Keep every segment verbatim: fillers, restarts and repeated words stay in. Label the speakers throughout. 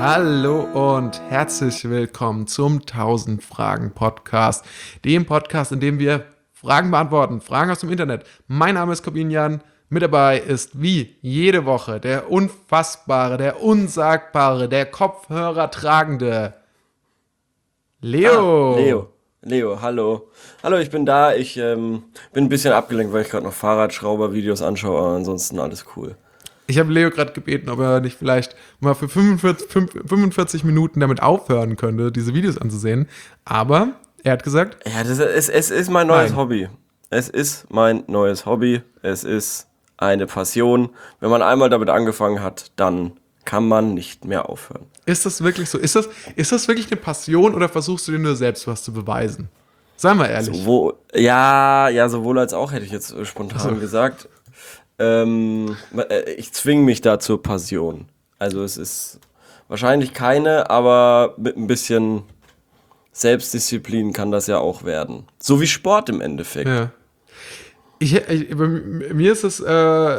Speaker 1: Hallo und herzlich willkommen zum tausend Fragen Podcast, dem Podcast, in dem wir Fragen beantworten, Fragen aus dem Internet. Mein Name ist Corbinian, mit dabei ist wie jede Woche der unfassbare, der unsagbare, der Kopfhörer tragende
Speaker 2: Ah,
Speaker 1: Leo.
Speaker 2: Leo. Leo, hallo. Hallo, ich bin da. Ich ähm, bin ein bisschen abgelenkt, weil ich gerade noch Fahrradschrauber-Videos anschaue, aber ansonsten alles cool.
Speaker 1: Ich habe Leo gerade gebeten, ob er nicht vielleicht mal für fünfundvierzig, fünfundvierzig Minuten damit aufhören könnte, diese Videos anzusehen. Aber er hat gesagt,
Speaker 2: Ja, das ist, es ist mein neues
Speaker 1: nein.
Speaker 2: Hobby. Es ist mein neues Hobby. Es ist eine Passion. Wenn man einmal damit angefangen hat, dann kann man nicht mehr aufhören.
Speaker 1: Ist das wirklich so? Ist das, ist das wirklich eine Passion oder versuchst du dir nur selbst was zu beweisen? Sei mal ehrlich.
Speaker 2: Sowohl, ja, ja, sowohl als auch, hätte ich jetzt äh, spontan
Speaker 1: So.
Speaker 2: gesagt. Ähm, äh, ich zwinge mich da zur Passion. Also es ist wahrscheinlich keine, aber mit ein bisschen Selbstdisziplin kann das ja auch werden. So wie Sport im Endeffekt.
Speaker 1: Ja. Ich, ich, bei mir ist es äh,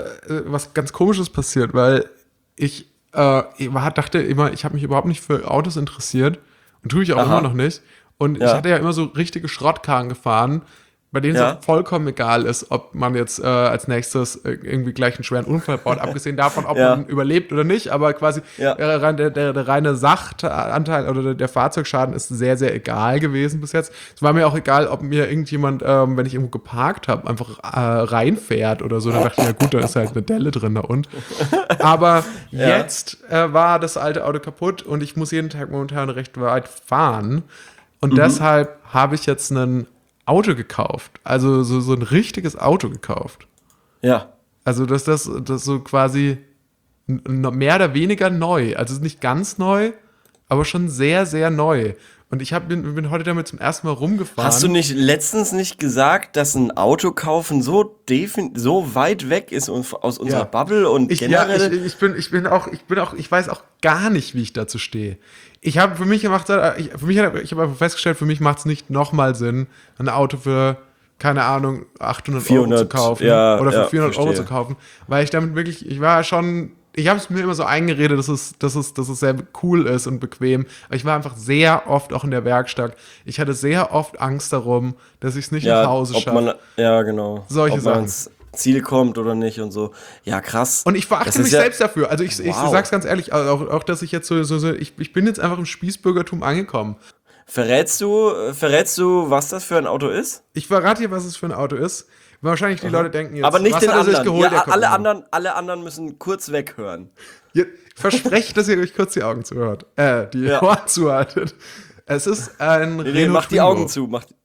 Speaker 1: was ganz Komisches passiert, weil ich, äh, ich war, dachte immer, ich habe mich überhaupt nicht für Autos interessiert und tue ich auch immer
Speaker 2: Aha,
Speaker 1: noch nicht. Und ich
Speaker 2: ja,
Speaker 1: hatte ja immer so richtige Schrottkarren gefahren, bei denen es auch
Speaker 2: ja,
Speaker 1: vollkommen egal ist, ob man jetzt äh, als nächstes äh, irgendwie gleich einen schweren Unfall baut, abgesehen davon, ob man
Speaker 2: ja,
Speaker 1: überlebt oder nicht, aber quasi
Speaker 2: ja,
Speaker 1: der, rein- der, der, der reine Sachanteil oder der, der Fahrzeugschaden ist sehr, sehr egal gewesen bis jetzt. Es war mir auch egal, ob mir irgendjemand, ähm, wenn ich irgendwo geparkt habe, einfach äh, reinfährt oder so. Dann dachte ich, ja gut, da ist halt eine Delle drin da und. Aber
Speaker 2: ja.
Speaker 1: jetzt äh, war das alte Auto kaputt und ich muss jeden Tag momentan recht weit fahren. Und
Speaker 2: Mhm.
Speaker 1: deshalb habe ich jetzt ein Auto gekauft. Also so, so ein richtiges Auto gekauft.
Speaker 2: Ja.
Speaker 1: Also dass das, das so quasi n- n- mehr oder weniger neu. Also nicht ganz neu, aber schon sehr, sehr neu. Und ich hab, bin, bin heute damit zum ersten Mal
Speaker 2: Hast du
Speaker 1: rumgefahren.
Speaker 2: nicht letztens nicht gesagt, dass ein Auto kaufen so defin so weit weg ist un- aus unserer
Speaker 1: Ja.
Speaker 2: Bubble und
Speaker 1: Ich, ja, ich,
Speaker 2: generell?
Speaker 1: ich bin, ich bin auch, ich bin auch, ich weiß auch gar nicht, wie ich dazu stehe. Ich habe für mich gemacht, ich, für mich, ich habe einfach festgestellt, für mich macht es nicht nochmal Sinn, ein Auto für, keine Ahnung, achthundert Euro zu
Speaker 2: vierhundert,
Speaker 1: kaufen
Speaker 2: ja,
Speaker 1: oder für
Speaker 2: ja,
Speaker 1: vierhundert Euro zu
Speaker 2: verstehe.
Speaker 1: kaufen, weil ich damit wirklich, ich war schon, ich habe es mir immer so eingeredet, dass es, dass, es, dass es sehr cool ist und bequem, aber ich war einfach sehr oft auch in der Werkstatt. Ich hatte sehr oft Angst darum, dass ich es nicht nach
Speaker 2: Ja,
Speaker 1: Hause
Speaker 2: ob
Speaker 1: schaffe.
Speaker 2: man, ja, genau,
Speaker 1: Solche
Speaker 2: ob man
Speaker 1: Sachen.
Speaker 2: ans Ziel kommt oder nicht und so. Ja, krass.
Speaker 1: Und ich
Speaker 2: Das
Speaker 1: verachte
Speaker 2: ist
Speaker 1: mich
Speaker 2: ja,
Speaker 1: selbst dafür. Also ich, ich
Speaker 2: wow.
Speaker 1: sag's ganz ehrlich, also auch, auch dass ich jetzt so, so, so ich, ich bin jetzt einfach im Spießbürgertum angekommen.
Speaker 2: Verrätst du, äh, verrätst du, was das für ein Auto ist?
Speaker 1: Ich verrate dir, was es für ein Auto ist. Wahrscheinlich die Leute denken
Speaker 2: Aber
Speaker 1: jetzt,
Speaker 2: nicht
Speaker 1: was
Speaker 2: den
Speaker 1: hat er sich
Speaker 2: anderen.
Speaker 1: geholt, der
Speaker 2: Ja, alle
Speaker 1: Corbinian?
Speaker 2: anderen, alle anderen müssen kurz weghören.
Speaker 1: Ihr versprecht, dass ihr euch kurz die Augen zuhört. Äh, die
Speaker 2: Ja.
Speaker 1: Ohren zuhaltet. Es ist ein
Speaker 2: Nee, nee,
Speaker 1: Renault
Speaker 2: mach die Augen
Speaker 1: Twingo.
Speaker 2: zu. Mach die...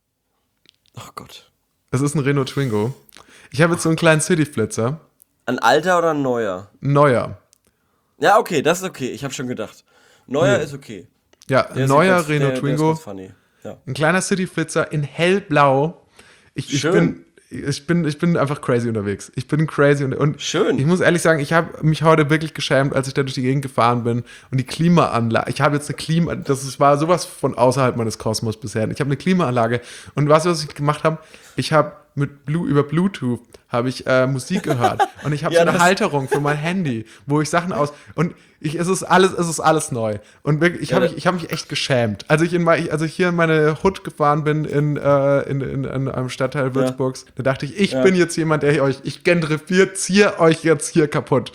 Speaker 2: Oh Gott.
Speaker 1: Es ist ein Renault Twingo. Ich habe jetzt so einen kleinen City-Flitzer.
Speaker 2: Ein alter oder ein neuer?
Speaker 1: Ein neuer.
Speaker 2: Ja, okay, das ist okay. Ich habe schon gedacht. Neuer
Speaker 1: Nee.
Speaker 2: ist okay.
Speaker 1: Ja, ein
Speaker 2: Der ist
Speaker 1: neuer
Speaker 2: ganz,
Speaker 1: Renault
Speaker 2: der, der ist
Speaker 1: Twingo.
Speaker 2: ganz funny. Ja.
Speaker 1: Ein kleiner City-Flitzer in hellblau. Ich, ich, bin,
Speaker 2: Schön.
Speaker 1: ich, bin, ich bin einfach crazy unterwegs. Ich bin crazy und, und ich
Speaker 2: Schön.
Speaker 1: muss ehrlich sagen, ich habe mich heute wirklich geschämt, als ich da durch die Gegend gefahren bin und die Klimaanlage. Ich habe jetzt eine Klima, das ist, war sowas von außerhalb meines Kosmos bisher. Ich habe eine Klimaanlage und was, was ich gemacht habe, ich habe mit Blue, über Bluetooth habe ich äh, Musik gehört und ich habe
Speaker 2: Ja,
Speaker 1: so eine
Speaker 2: das,
Speaker 1: Halterung für mein Handy, wo ich Sachen aus und ich, es ist alles, es ist alles neu und wirklich, ich
Speaker 2: ja,
Speaker 1: habe
Speaker 2: da,
Speaker 1: mich, ich habe mich echt geschämt, als ich in mein, als ich hier in meine Hut gefahren bin in, äh, in, in, in einem Stadtteil
Speaker 2: ja,
Speaker 1: Würzburgs, da dachte ich, ich bin
Speaker 2: ja.
Speaker 1: jetzt jemand, der euch, ich gentrifiziere euch jetzt hier kaputt.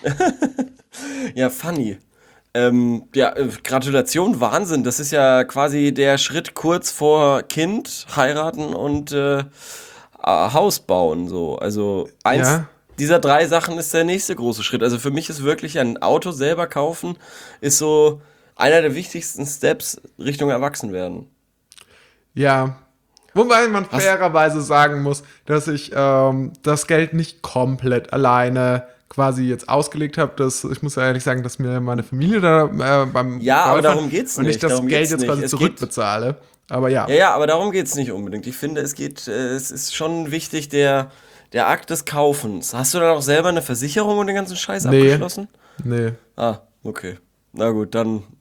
Speaker 2: Ja, funny. Ähm, ja, äh, Gratulation, Wahnsinn. Das ist ja quasi der Schritt kurz vor Kind, heiraten und äh, äh, Haus bauen. So. Also eins
Speaker 1: Ja,
Speaker 2: dieser drei Sachen ist der nächste große Schritt. Also für mich ist wirklich ein Auto selber kaufen, ist so einer der wichtigsten Steps Richtung Erwachsenwerden.
Speaker 1: ja. Wobei man
Speaker 2: Hast,
Speaker 1: fairerweise sagen muss, dass ich ähm, das Geld nicht komplett alleine quasi jetzt ausgelegt habe. Das, ich muss ja ehrlich sagen, dass mir meine Familie da äh, beim
Speaker 2: ja, aber
Speaker 1: geholfen hat
Speaker 2: darum geht's
Speaker 1: und ich
Speaker 2: nicht.
Speaker 1: das
Speaker 2: Darum
Speaker 1: Geld
Speaker 2: geht's
Speaker 1: jetzt
Speaker 2: nicht.
Speaker 1: quasi
Speaker 2: Es geht,
Speaker 1: zurückbezahle. Aber ja,
Speaker 2: ja, ja, aber darum geht's nicht unbedingt. Ich finde, es geht, äh, es ist schon wichtig, der, der Akt des Kaufens. Hast du dann auch selber eine Versicherung und den ganzen Scheiß
Speaker 1: nee,
Speaker 2: abgeschlossen?
Speaker 1: nee.
Speaker 2: Ah, okay. Na gut, dann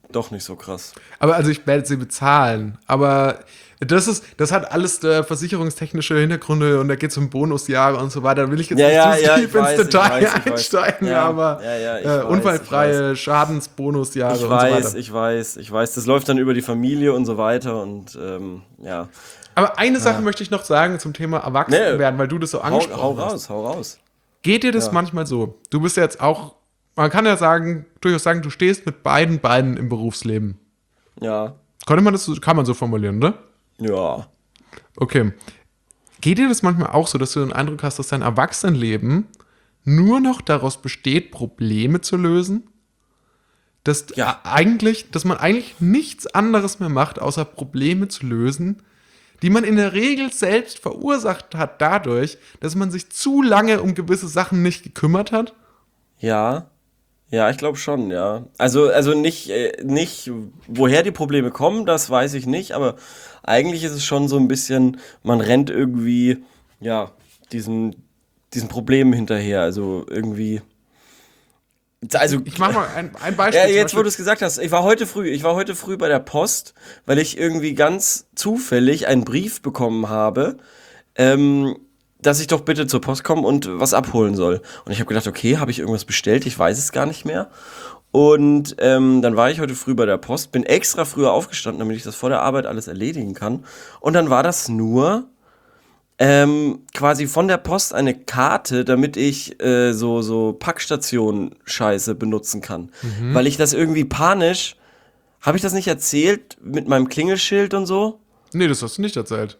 Speaker 2: doch nicht so krass.
Speaker 1: Aber also ich werde sie bezahlen. Aber das ist, das hat alles äh, versicherungstechnische Hintergründe und da geht es um Bonusjahre und so weiter. Da will ich jetzt
Speaker 2: Ja,
Speaker 1: nicht
Speaker 2: ja,
Speaker 1: zu
Speaker 2: ja,
Speaker 1: tief
Speaker 2: ich
Speaker 1: ins
Speaker 2: weiß, ich
Speaker 1: Detail
Speaker 2: weiß, ich weiß.
Speaker 1: einsteigen,
Speaker 2: Ja,
Speaker 1: aber
Speaker 2: ja, ja, ich
Speaker 1: äh,
Speaker 2: weiß,
Speaker 1: unfallfreie
Speaker 2: ich
Speaker 1: Schadensbonusjahre
Speaker 2: Ich
Speaker 1: und
Speaker 2: weiß,
Speaker 1: so weiter.
Speaker 2: ich weiß, ich weiß. Das läuft dann über die Familie und so weiter und ähm, ja.
Speaker 1: Aber eine Sache möchte ich noch sagen zum Thema Erwachsenwerden, weil du das so
Speaker 2: Hau,
Speaker 1: angesprochen
Speaker 2: hau
Speaker 1: hast.
Speaker 2: raus, hau raus.
Speaker 1: Geht dir das
Speaker 2: Ja.
Speaker 1: manchmal so? Du bist jetzt auch, man kann ja sagen, durchaus sagen, du stehst mit beiden Beinen im Berufsleben.
Speaker 2: Ja,
Speaker 1: Konnte man das, so- kann man so formulieren, ne?
Speaker 2: ja.
Speaker 1: Okay. Geht dir das manchmal auch so, dass du den Eindruck hast, dass dein Erwachsenenleben nur noch daraus besteht, Probleme zu lösen? Dass
Speaker 2: Ja.
Speaker 1: eigentlich, dass man eigentlich nichts anderes mehr macht, außer Probleme zu lösen, die man in der Regel selbst verursacht hat dadurch, dass man sich zu lange um gewisse Sachen nicht gekümmert hat?
Speaker 2: Ja, ja, ich glaube schon, ja. Also, also nicht, äh, nicht, woher die Probleme kommen, das weiß ich nicht, aber eigentlich ist es schon so ein bisschen, man rennt irgendwie, ja, diesen, diesen Problemen hinterher. Also irgendwie. Also,
Speaker 1: Ich mache mal ein, ein Beispiel.
Speaker 2: ja,
Speaker 1: zum
Speaker 2: jetzt, wo
Speaker 1: Beispiel-
Speaker 2: du es gesagt hast, ich war heute früh, ich war heute früh bei der Post, weil ich irgendwie ganz zufällig einen Brief bekommen habe, ähm, dass ich doch bitte zur Post kommen und was abholen soll. Und ich habe gedacht, okay, habe ich irgendwas bestellt? Ich weiß es gar nicht mehr. Und ähm, dann war ich heute früh bei der Post, bin extra früher aufgestanden, damit ich das vor der Arbeit alles erledigen kann. Und dann war das nur ähm, quasi von der Post eine Karte, damit ich äh, so, so Packstation-Scheiße benutzen kann. Weil ich das irgendwie panisch, habe ich das nicht erzählt mit meinem Klingelschild und so?
Speaker 1: Nee, das hast du nicht erzählt.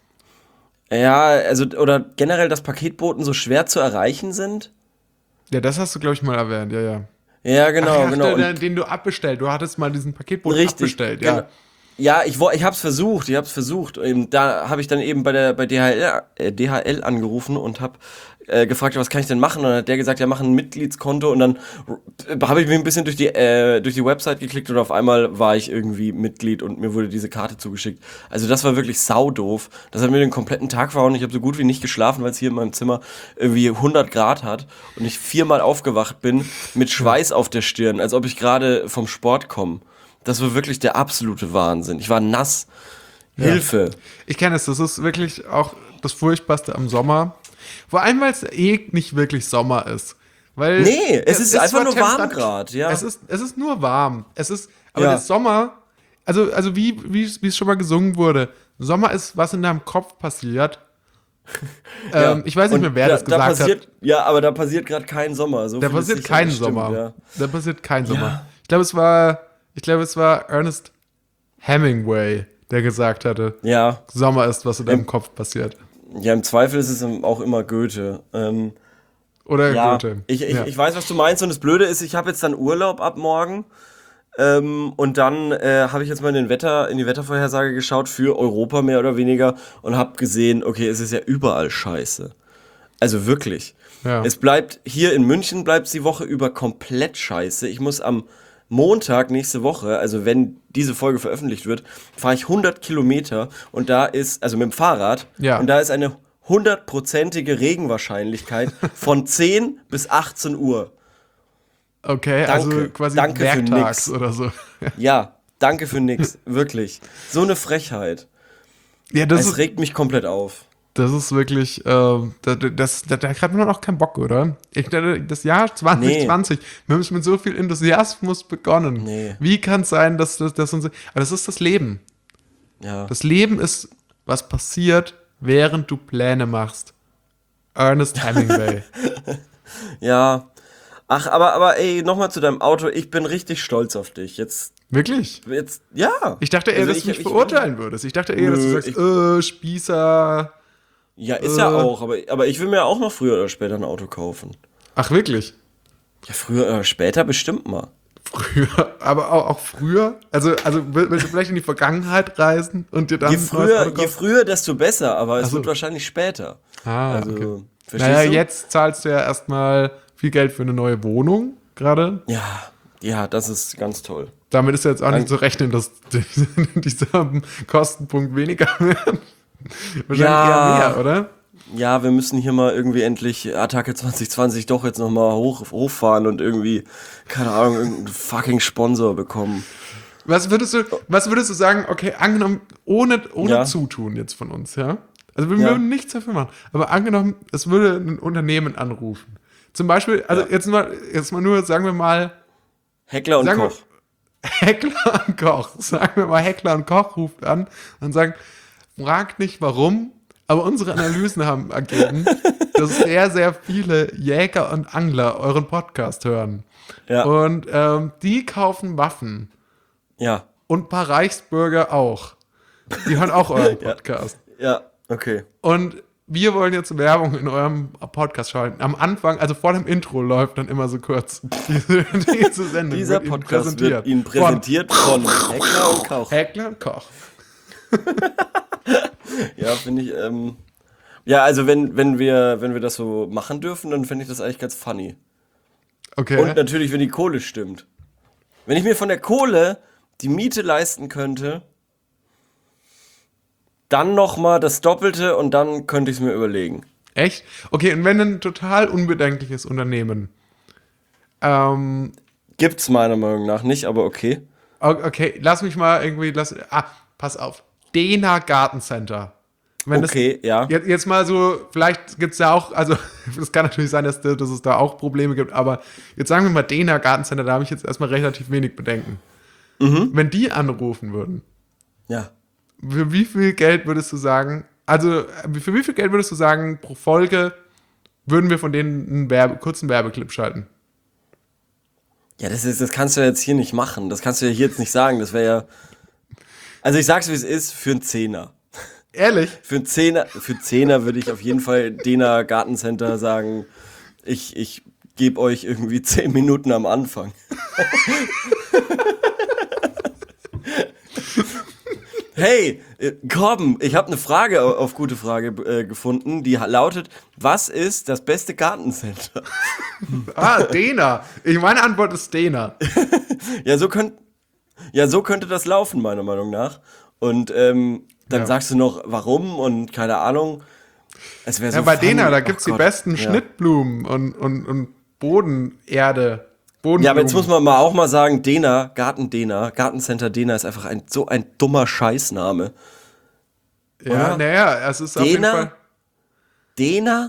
Speaker 2: Ja, also, oder generell, dass Paketboten so schwer zu erreichen sind?
Speaker 1: Ja, das hast du, glaube ich, mal erwähnt, ja, ja.
Speaker 2: Ja, genau,
Speaker 1: Ach,
Speaker 2: genau.
Speaker 1: Der,
Speaker 2: Und
Speaker 1: den du abbestellt. Du hattest mal diesen Paketboten
Speaker 2: richtig,
Speaker 1: abbestellt, ja.
Speaker 2: genau. Ja, ich, wo- ich hab's versucht, ich hab's versucht. Ähm, Da habe ich dann eben bei der bei D H L, äh, D H L angerufen und hab äh, gefragt, was kann ich denn machen? Und dann hat der gesagt, ja, mach ein Mitgliedskonto. Und dann äh, habe ich mir ein bisschen durch die äh, durch die Website geklickt und auf einmal war ich irgendwie Mitglied und mir wurde diese Karte zugeschickt. Also das war wirklich saudoof. Das hat mir den kompletten Tag verhauen. Ich habe so gut wie nicht geschlafen, weil es hier in meinem Zimmer irgendwie hundert Grad hat und ich viermal aufgewacht bin mit Schweiß auf der Stirn, als ob ich gerade vom Sport komme. Das war wirklich der absolute Wahnsinn. Ich war nass. Hilfe.
Speaker 1: Ich kenne es, das ist wirklich auch das Furchtbarste am Sommer. Vor allem, weil es eh nicht wirklich Sommer ist. Weil
Speaker 2: Nee, es ist einfach
Speaker 1: zwar
Speaker 2: nur warm
Speaker 1: Temperat-
Speaker 2: grad, ja.
Speaker 1: Es ist, es ist nur warm. Es ist, aber
Speaker 2: Ja.
Speaker 1: der Sommer, also, also wie, wie, wie es schon mal gesungen wurde, Sommer ist, was in deinem Kopf passiert.
Speaker 2: Ja.
Speaker 1: ähm, ich weiß nicht
Speaker 2: Und
Speaker 1: mehr, wer
Speaker 2: da,
Speaker 1: das
Speaker 2: da
Speaker 1: gesagt
Speaker 2: passiert,
Speaker 1: hat.
Speaker 2: Ja, aber da passiert gerade kein Sommer. So
Speaker 1: Da
Speaker 2: viel ist
Speaker 1: passiert
Speaker 2: sicher,
Speaker 1: kein
Speaker 2: das stimmt,
Speaker 1: Sommer.
Speaker 2: ja.
Speaker 1: Da passiert kein Sommer.
Speaker 2: Ja.
Speaker 1: Ich glaube, es war, ich glaube, es war Ernest Hemingway, der gesagt hatte,
Speaker 2: Ja.
Speaker 1: Sommer ist, was in deinem
Speaker 2: Ähm,
Speaker 1: Kopf passiert.
Speaker 2: Ja, im Zweifel ist es auch immer Goethe. Ähm,
Speaker 1: Oder
Speaker 2: ja,
Speaker 1: Goethe.
Speaker 2: ich, ich,
Speaker 1: ja.
Speaker 2: ich weiß, was du meinst. Und das Blöde ist, ich habe jetzt dann Urlaub ab morgen. Ähm, und dann äh, habe ich jetzt mal in, den Wetter, in die Wettervorhersage geschaut für Europa mehr oder weniger und habe gesehen, okay, es ist ja überall scheiße. Also wirklich.
Speaker 1: Ja.
Speaker 2: Es bleibt, hier in München bleibt es die Woche über komplett scheiße. Ich muss am Montag nächste Woche, also wenn diese Folge veröffentlicht wird, fahre ich hundert Kilometer und da ist, also mit dem Fahrrad,
Speaker 1: Ja.
Speaker 2: und da ist eine hundertprozentige Regenwahrscheinlichkeit von zehn bis achtzehn Uhr.
Speaker 1: Okay,
Speaker 2: Danke.
Speaker 1: also quasi
Speaker 2: Danke für
Speaker 1: werktags
Speaker 2: nix.
Speaker 1: oder so.
Speaker 2: Ja, danke für nix, wirklich. So eine Frechheit.
Speaker 1: Ja, das
Speaker 2: Es
Speaker 1: ist,
Speaker 2: regt mich komplett auf.
Speaker 1: das ist wirklich, ähm, da, das, da, da hat man auch keinen Bock, oder? Ich, das Jahr zwanzig zwanzig, wir haben mit so viel Enthusiasmus begonnen.
Speaker 2: Nee.
Speaker 1: Wie kann es sein, dass das, dass uns, aber das ist das Leben.
Speaker 2: Ja.
Speaker 1: Das Leben ist, was passiert, während du Pläne machst. Ernest Hemingway.
Speaker 2: Ja. Ach, aber, aber ey, nochmal zu deinem Auto. Ich bin richtig stolz auf dich. Jetzt,
Speaker 1: Wirklich?
Speaker 2: jetzt, ja.
Speaker 1: Ich dachte eher,
Speaker 2: Also
Speaker 1: dass
Speaker 2: ich-
Speaker 1: du mich
Speaker 2: ich-
Speaker 1: verurteilen würdest. Ich dachte eher, dass du
Speaker 2: Nö,
Speaker 1: sagst,
Speaker 2: ich-
Speaker 1: äh, Spießer.
Speaker 2: Ja, ist ja
Speaker 1: Äh.
Speaker 2: auch, aber, aber ich will mir auch noch früher oder später ein Auto kaufen.
Speaker 1: Ach, wirklich?
Speaker 2: Ja, früher oder später bestimmt mal.
Speaker 1: Früher, aber auch, auch früher? Also, also will- willst du vielleicht in die Vergangenheit reisen und dir dann
Speaker 2: Je
Speaker 1: ein neues
Speaker 2: früher,
Speaker 1: Auto
Speaker 2: je
Speaker 1: kaufen?
Speaker 2: früher, desto besser, aber es
Speaker 1: Ach so.
Speaker 2: wird wahrscheinlich später.
Speaker 1: Ah,
Speaker 2: Also,
Speaker 1: okay.
Speaker 2: verstehst
Speaker 1: Naja,
Speaker 2: du?
Speaker 1: jetzt zahlst du ja erstmal viel Geld für eine neue Wohnung gerade.
Speaker 2: Ja, ja, das ist ganz toll.
Speaker 1: Damit ist ja jetzt auch nicht
Speaker 2: Dank-
Speaker 1: zu rechnen, dass die- dieser Kostenpunkt weniger wird. Wahrscheinlich
Speaker 2: Ja.
Speaker 1: eher mehr, oder?
Speaker 2: Ja, wir müssen hier mal irgendwie endlich Attacke zwanzig zwanzig doch jetzt nochmal hoch, hochfahren und irgendwie, keine Ahnung, irgendeinen fucking Sponsor bekommen.
Speaker 1: Was würdest du, was würdest du sagen, okay, angenommen, ohne, ohne
Speaker 2: Ja.
Speaker 1: Zutun jetzt von uns, ja? Also wir
Speaker 2: Ja.
Speaker 1: würden nichts dafür machen. Aber angenommen, es würde ein Unternehmen anrufen. Zum Beispiel, also
Speaker 2: Ja.
Speaker 1: jetzt mal, jetzt mal nur, sagen wir mal,
Speaker 2: Heckler und
Speaker 1: sagen wir,
Speaker 2: Koch.
Speaker 1: Heckler und Koch. Sagen wir mal, Heckler und Koch ruft an und sagt, fragt nicht warum, aber unsere Analysen haben ergeben, dass sehr, sehr viele Jäger und Angler euren Podcast hören.
Speaker 2: Ja.
Speaker 1: Und ähm, die kaufen Waffen.
Speaker 2: Ja.
Speaker 1: Und ein paar Reichsbürger auch. Die hören auch euren Podcast.
Speaker 2: Ja, okay.
Speaker 1: Und wir wollen jetzt Werbung in eurem Podcast schalten. Am Anfang, also vor dem Intro, läuft dann immer so kurz diese, diese Sendung.
Speaker 2: Dieser
Speaker 1: wird Ihnen
Speaker 2: Podcast wird Ihnen präsentiert von Heckler und Koch.
Speaker 1: Von Heckler und Koch.
Speaker 2: Ja, finde ich, ähm, ja, also wenn, wenn wir, wenn wir das so machen dürfen, dann finde ich das eigentlich ganz funny.
Speaker 1: Okay.
Speaker 2: Und natürlich, wenn die Kohle stimmt. Wenn ich mir von der Kohle die Miete leisten könnte, dann nochmal das Doppelte und dann könnte ich es mir überlegen.
Speaker 1: Echt? Okay, und wenn ein total unbedenkliches Unternehmen, ähm,
Speaker 2: Gibt's meiner Meinung nach nicht, aber okay.
Speaker 1: o- okay, lass mich mal irgendwie, lass, ah, pass auf, Dena Gartencenter. Wenn
Speaker 2: Okay,
Speaker 1: das,
Speaker 2: ja.
Speaker 1: Jetzt, jetzt mal so, vielleicht gibt es ja auch, also es kann natürlich sein, dass, dass es da auch Probleme gibt, aber jetzt sagen wir mal Dena Gartencenter, da habe ich jetzt erstmal relativ wenig Bedenken.
Speaker 2: Mhm.
Speaker 1: Wenn die anrufen würden,
Speaker 2: Ja.
Speaker 1: für wie viel Geld würdest du sagen, also äh, für wie viel Geld würdest du sagen, pro Folge würden wir von denen einen Werbe, kurzen Werbeclip schalten?
Speaker 2: Ja, das ist, das kannst du ja jetzt hier nicht machen. Das kannst du ja hier jetzt nicht sagen. Das wäre ja. Also ich sag's wie es ist, für einen Zehner.
Speaker 1: Ehrlich?
Speaker 2: Für einen Zehner, für einen Zehner würde ich auf jeden Fall Dena Gartencenter sagen, ich, ich gebe euch irgendwie zehn Minuten am Anfang. Hey, äh, Korben, ich habe eine Frage au- auf gute Frage äh, gefunden, die ha- lautet, was ist das beste Gartencenter?
Speaker 1: Ah, Dena. Ich, meine Antwort ist Dena.
Speaker 2: Ja, so könnt, ja, so könnte das laufen, meiner Meinung nach. Und ähm, dann
Speaker 1: Ja.
Speaker 2: sagst du noch, warum und keine Ahnung. Es wäre so
Speaker 1: Ja, bei
Speaker 2: funny.
Speaker 1: Dena, da
Speaker 2: Oh
Speaker 1: gibt es die
Speaker 2: Gott.
Speaker 1: besten
Speaker 2: Ja.
Speaker 1: Schnittblumen und, und, und Bodenerde. Bodenblumen.
Speaker 2: Ja, aber jetzt muss man mal auch mal sagen, Dena, Garten Dena, Gartencenter Dena ist einfach ein so ein dummer Scheißname.
Speaker 1: Ja,
Speaker 2: oder?
Speaker 1: naja, es ist auf jeden
Speaker 2: Dena?
Speaker 1: Fall.
Speaker 2: Dena?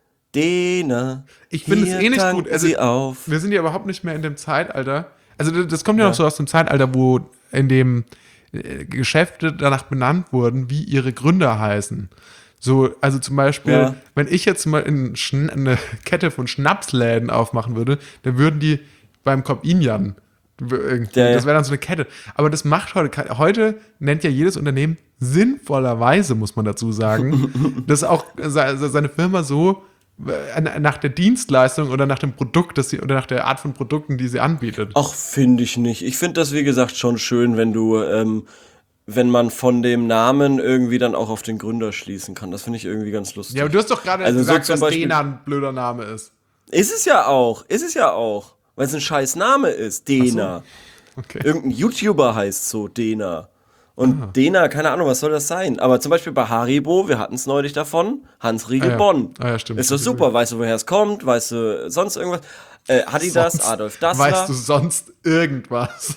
Speaker 2: Dena.
Speaker 1: Ich finde es
Speaker 2: hier
Speaker 1: eh nicht
Speaker 2: tanken
Speaker 1: gut. Also,
Speaker 2: Sie auf.
Speaker 1: wir sind ja überhaupt nicht mehr in dem Zeitalter. Also, das, das kommt ja,
Speaker 2: Ja.
Speaker 1: noch so aus dem Zeitalter, wo in dem äh, Geschäfte danach benannt wurden, wie ihre Gründer heißen. So, also zum Beispiel,
Speaker 2: Ja.
Speaker 1: wenn ich jetzt mal in Schn eine Kette von Schnapsläden aufmachen würde, dann würden die beim Kopinjan irgendwie,
Speaker 2: Ja, ja.
Speaker 1: das wäre dann so eine Kette. Aber das macht heute, kein- heute nennt ja jedes Unternehmen sinnvollerweise, muss man dazu sagen, dass auch se- se- seine Firma so äh, nach der Dienstleistung oder nach dem Produkt, das sie, oder nach der Art von Produkten, die sie anbietet.
Speaker 2: Ach, finde ich nicht. Ich finde das, wie gesagt, schon schön, wenn du, ähm, wenn man von dem Namen irgendwie dann auch auf den Gründer schließen kann. Das finde ich irgendwie ganz lustig.
Speaker 1: Ja, aber du hast doch gerade
Speaker 2: Also so
Speaker 1: gesagt,
Speaker 2: zum
Speaker 1: dass
Speaker 2: Beispiel-
Speaker 1: Dena ein blöder Name ist.
Speaker 2: Ist es ja auch, ist es ja auch. Weil es ein scheiß Name ist, Dena.
Speaker 1: Okay.
Speaker 2: Irgendein YouTuber heißt so Dena. Und Dena, keine Ahnung, was soll das sein? Aber zum Beispiel bei Haribo, wir hatten es neulich davon, Hans Riegel
Speaker 1: Ah ja.
Speaker 2: Bonn.
Speaker 1: Ah ja, stimmt.
Speaker 2: Ist doch super, weißt du, woher es kommt, weißt du sonst irgendwas? Äh, Adidas,
Speaker 1: Sonst
Speaker 2: Adolf Dassler.
Speaker 1: Weißt du sonst irgendwas?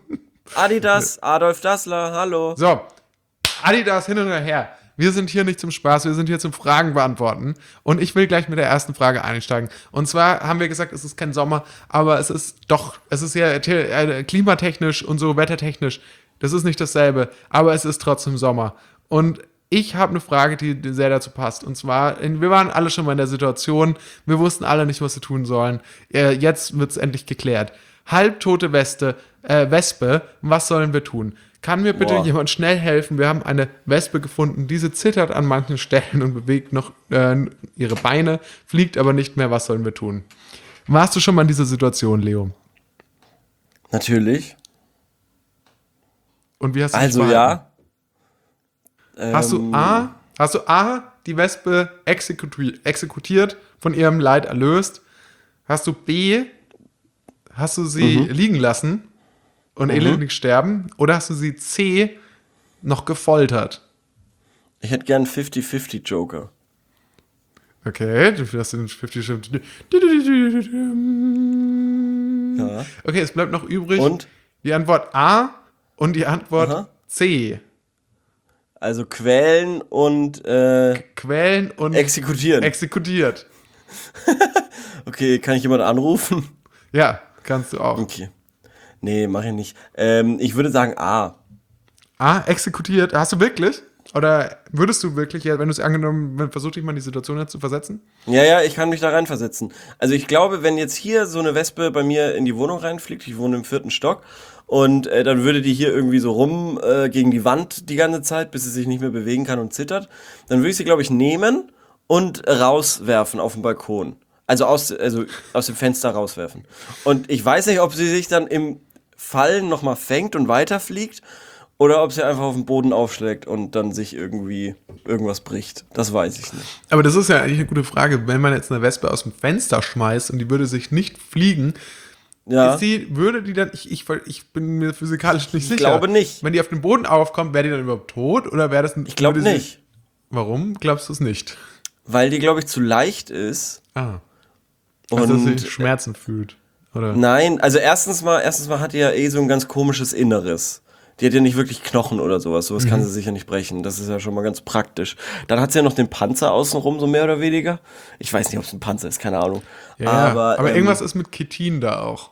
Speaker 2: Adidas, Adolf Dassler, hallo.
Speaker 1: So, Adidas hin und her. Wir sind hier nicht zum Spaß, wir sind hier zum Fragen beantworten. Und ich will gleich mit der ersten Frage einsteigen. Und zwar haben wir gesagt, es ist kein Sommer, aber es ist doch, es ist ja te- äh, klimatechnisch und so wettertechnisch. Das ist nicht dasselbe, aber es ist trotzdem Sommer. Und ich habe eine Frage, die die sehr dazu passt. Und zwar, in- wir waren alle schon mal in der Situation, wir wussten alle nicht, was wir tun sollen. Äh, jetzt wird es endlich geklärt. Halbtote Weste, äh, Wespe, was sollen wir tun? Kann mir bitte
Speaker 2: Boah.
Speaker 1: jemand schnell helfen? Wir haben eine Wespe gefunden, diese zittert an manchen Stellen und bewegt noch äh, ihre Beine, fliegt aber nicht mehr. Was sollen wir tun? Warst du schon mal in dieser Situation, Leo?
Speaker 2: Natürlich.
Speaker 1: Und wie hast du dich
Speaker 2: Also
Speaker 1: verhalten?
Speaker 2: ja.
Speaker 1: Hast du
Speaker 2: Ähm,
Speaker 1: A, hast du A, die Wespe exekuti- exekutiert, von ihrem Leid erlöst? Hast du B, hast du sie
Speaker 2: Mhm.
Speaker 1: liegen lassen und elendig sterben? Oder hast du sie C, noch gefoltert?
Speaker 2: Ich hätte gern einen fünfzig fünfzig Joker.
Speaker 1: Okay, du hast den fünfzig fünfzig.
Speaker 2: Ja.
Speaker 1: Okay, es bleibt noch übrig
Speaker 2: Und?
Speaker 1: die Antwort A, Und die Antwort
Speaker 2: Aha.
Speaker 1: C.
Speaker 2: Also quälen und äh,
Speaker 1: Quälen und
Speaker 2: exekutieren.
Speaker 1: exekutiert.
Speaker 2: Okay, kann ich jemanden anrufen?
Speaker 1: Ja, kannst du auch.
Speaker 2: Okay. Nee, mach ich nicht. Ähm, ich würde sagen A.
Speaker 1: Ah, exekutiert. Hast du wirklich? Oder würdest du wirklich, ja, wenn du es angenommen, wenn- versuch dich mal in die Situation jetzt zu versetzen?
Speaker 2: Ja, ja, ich kann mich da reinversetzen. Also ich glaube, wenn jetzt hier so eine Wespe bei mir in die Wohnung reinfliegt, ich wohne im vierten Stock, und äh, dann würde die hier irgendwie so rum äh, gegen die Wand die ganze Zeit, bis sie sich nicht mehr bewegen kann und zittert, dann würde ich sie, glaube ich, nehmen und rauswerfen auf den Balkon. Also aus, also aus dem Fenster rauswerfen. Und ich weiß nicht, ob sie sich dann im Fallen nochmal fängt und weiterfliegt oder ob sie einfach auf den Boden aufschlägt und dann sich irgendwie irgendwas bricht. Das weiß ich nicht.
Speaker 1: Aber das ist ja eigentlich eine gute Frage. Wenn man jetzt eine Wespe aus dem Fenster schmeißt und die würde sich nicht fliegen,
Speaker 2: Ja,
Speaker 1: ist die, würde die dann, ich, ich, ich bin mir physikalisch nicht sicher.
Speaker 2: glaube nicht.
Speaker 1: Wenn die auf den Boden aufkommt, wäre die dann überhaupt tot? Oder wäre das ein.
Speaker 2: Ich glaube
Speaker 1: würde sie-
Speaker 2: nicht.
Speaker 1: Warum glaubst du es nicht?
Speaker 2: Weil die, glaube ich, zu leicht ist.
Speaker 1: Ah. Also, dass
Speaker 2: Und
Speaker 1: sie Schmerzen fühlt. Oder?
Speaker 2: nein, also erstens mal, erstens mal hat die ja eh so ein ganz komisches Inneres. Die hat ja nicht wirklich Knochen oder sowas. Sowas kann sie sicher nicht brechen. Das ist ja schon mal ganz praktisch. Dann hat sie ja noch den Panzer außenrum, so mehr oder weniger. Ich weiß nicht, ob es ein Panzer ist, keine Ahnung.
Speaker 1: Ja,
Speaker 2: aber
Speaker 1: aber
Speaker 2: ähm,
Speaker 1: irgendwas ist mit Chitin da auch.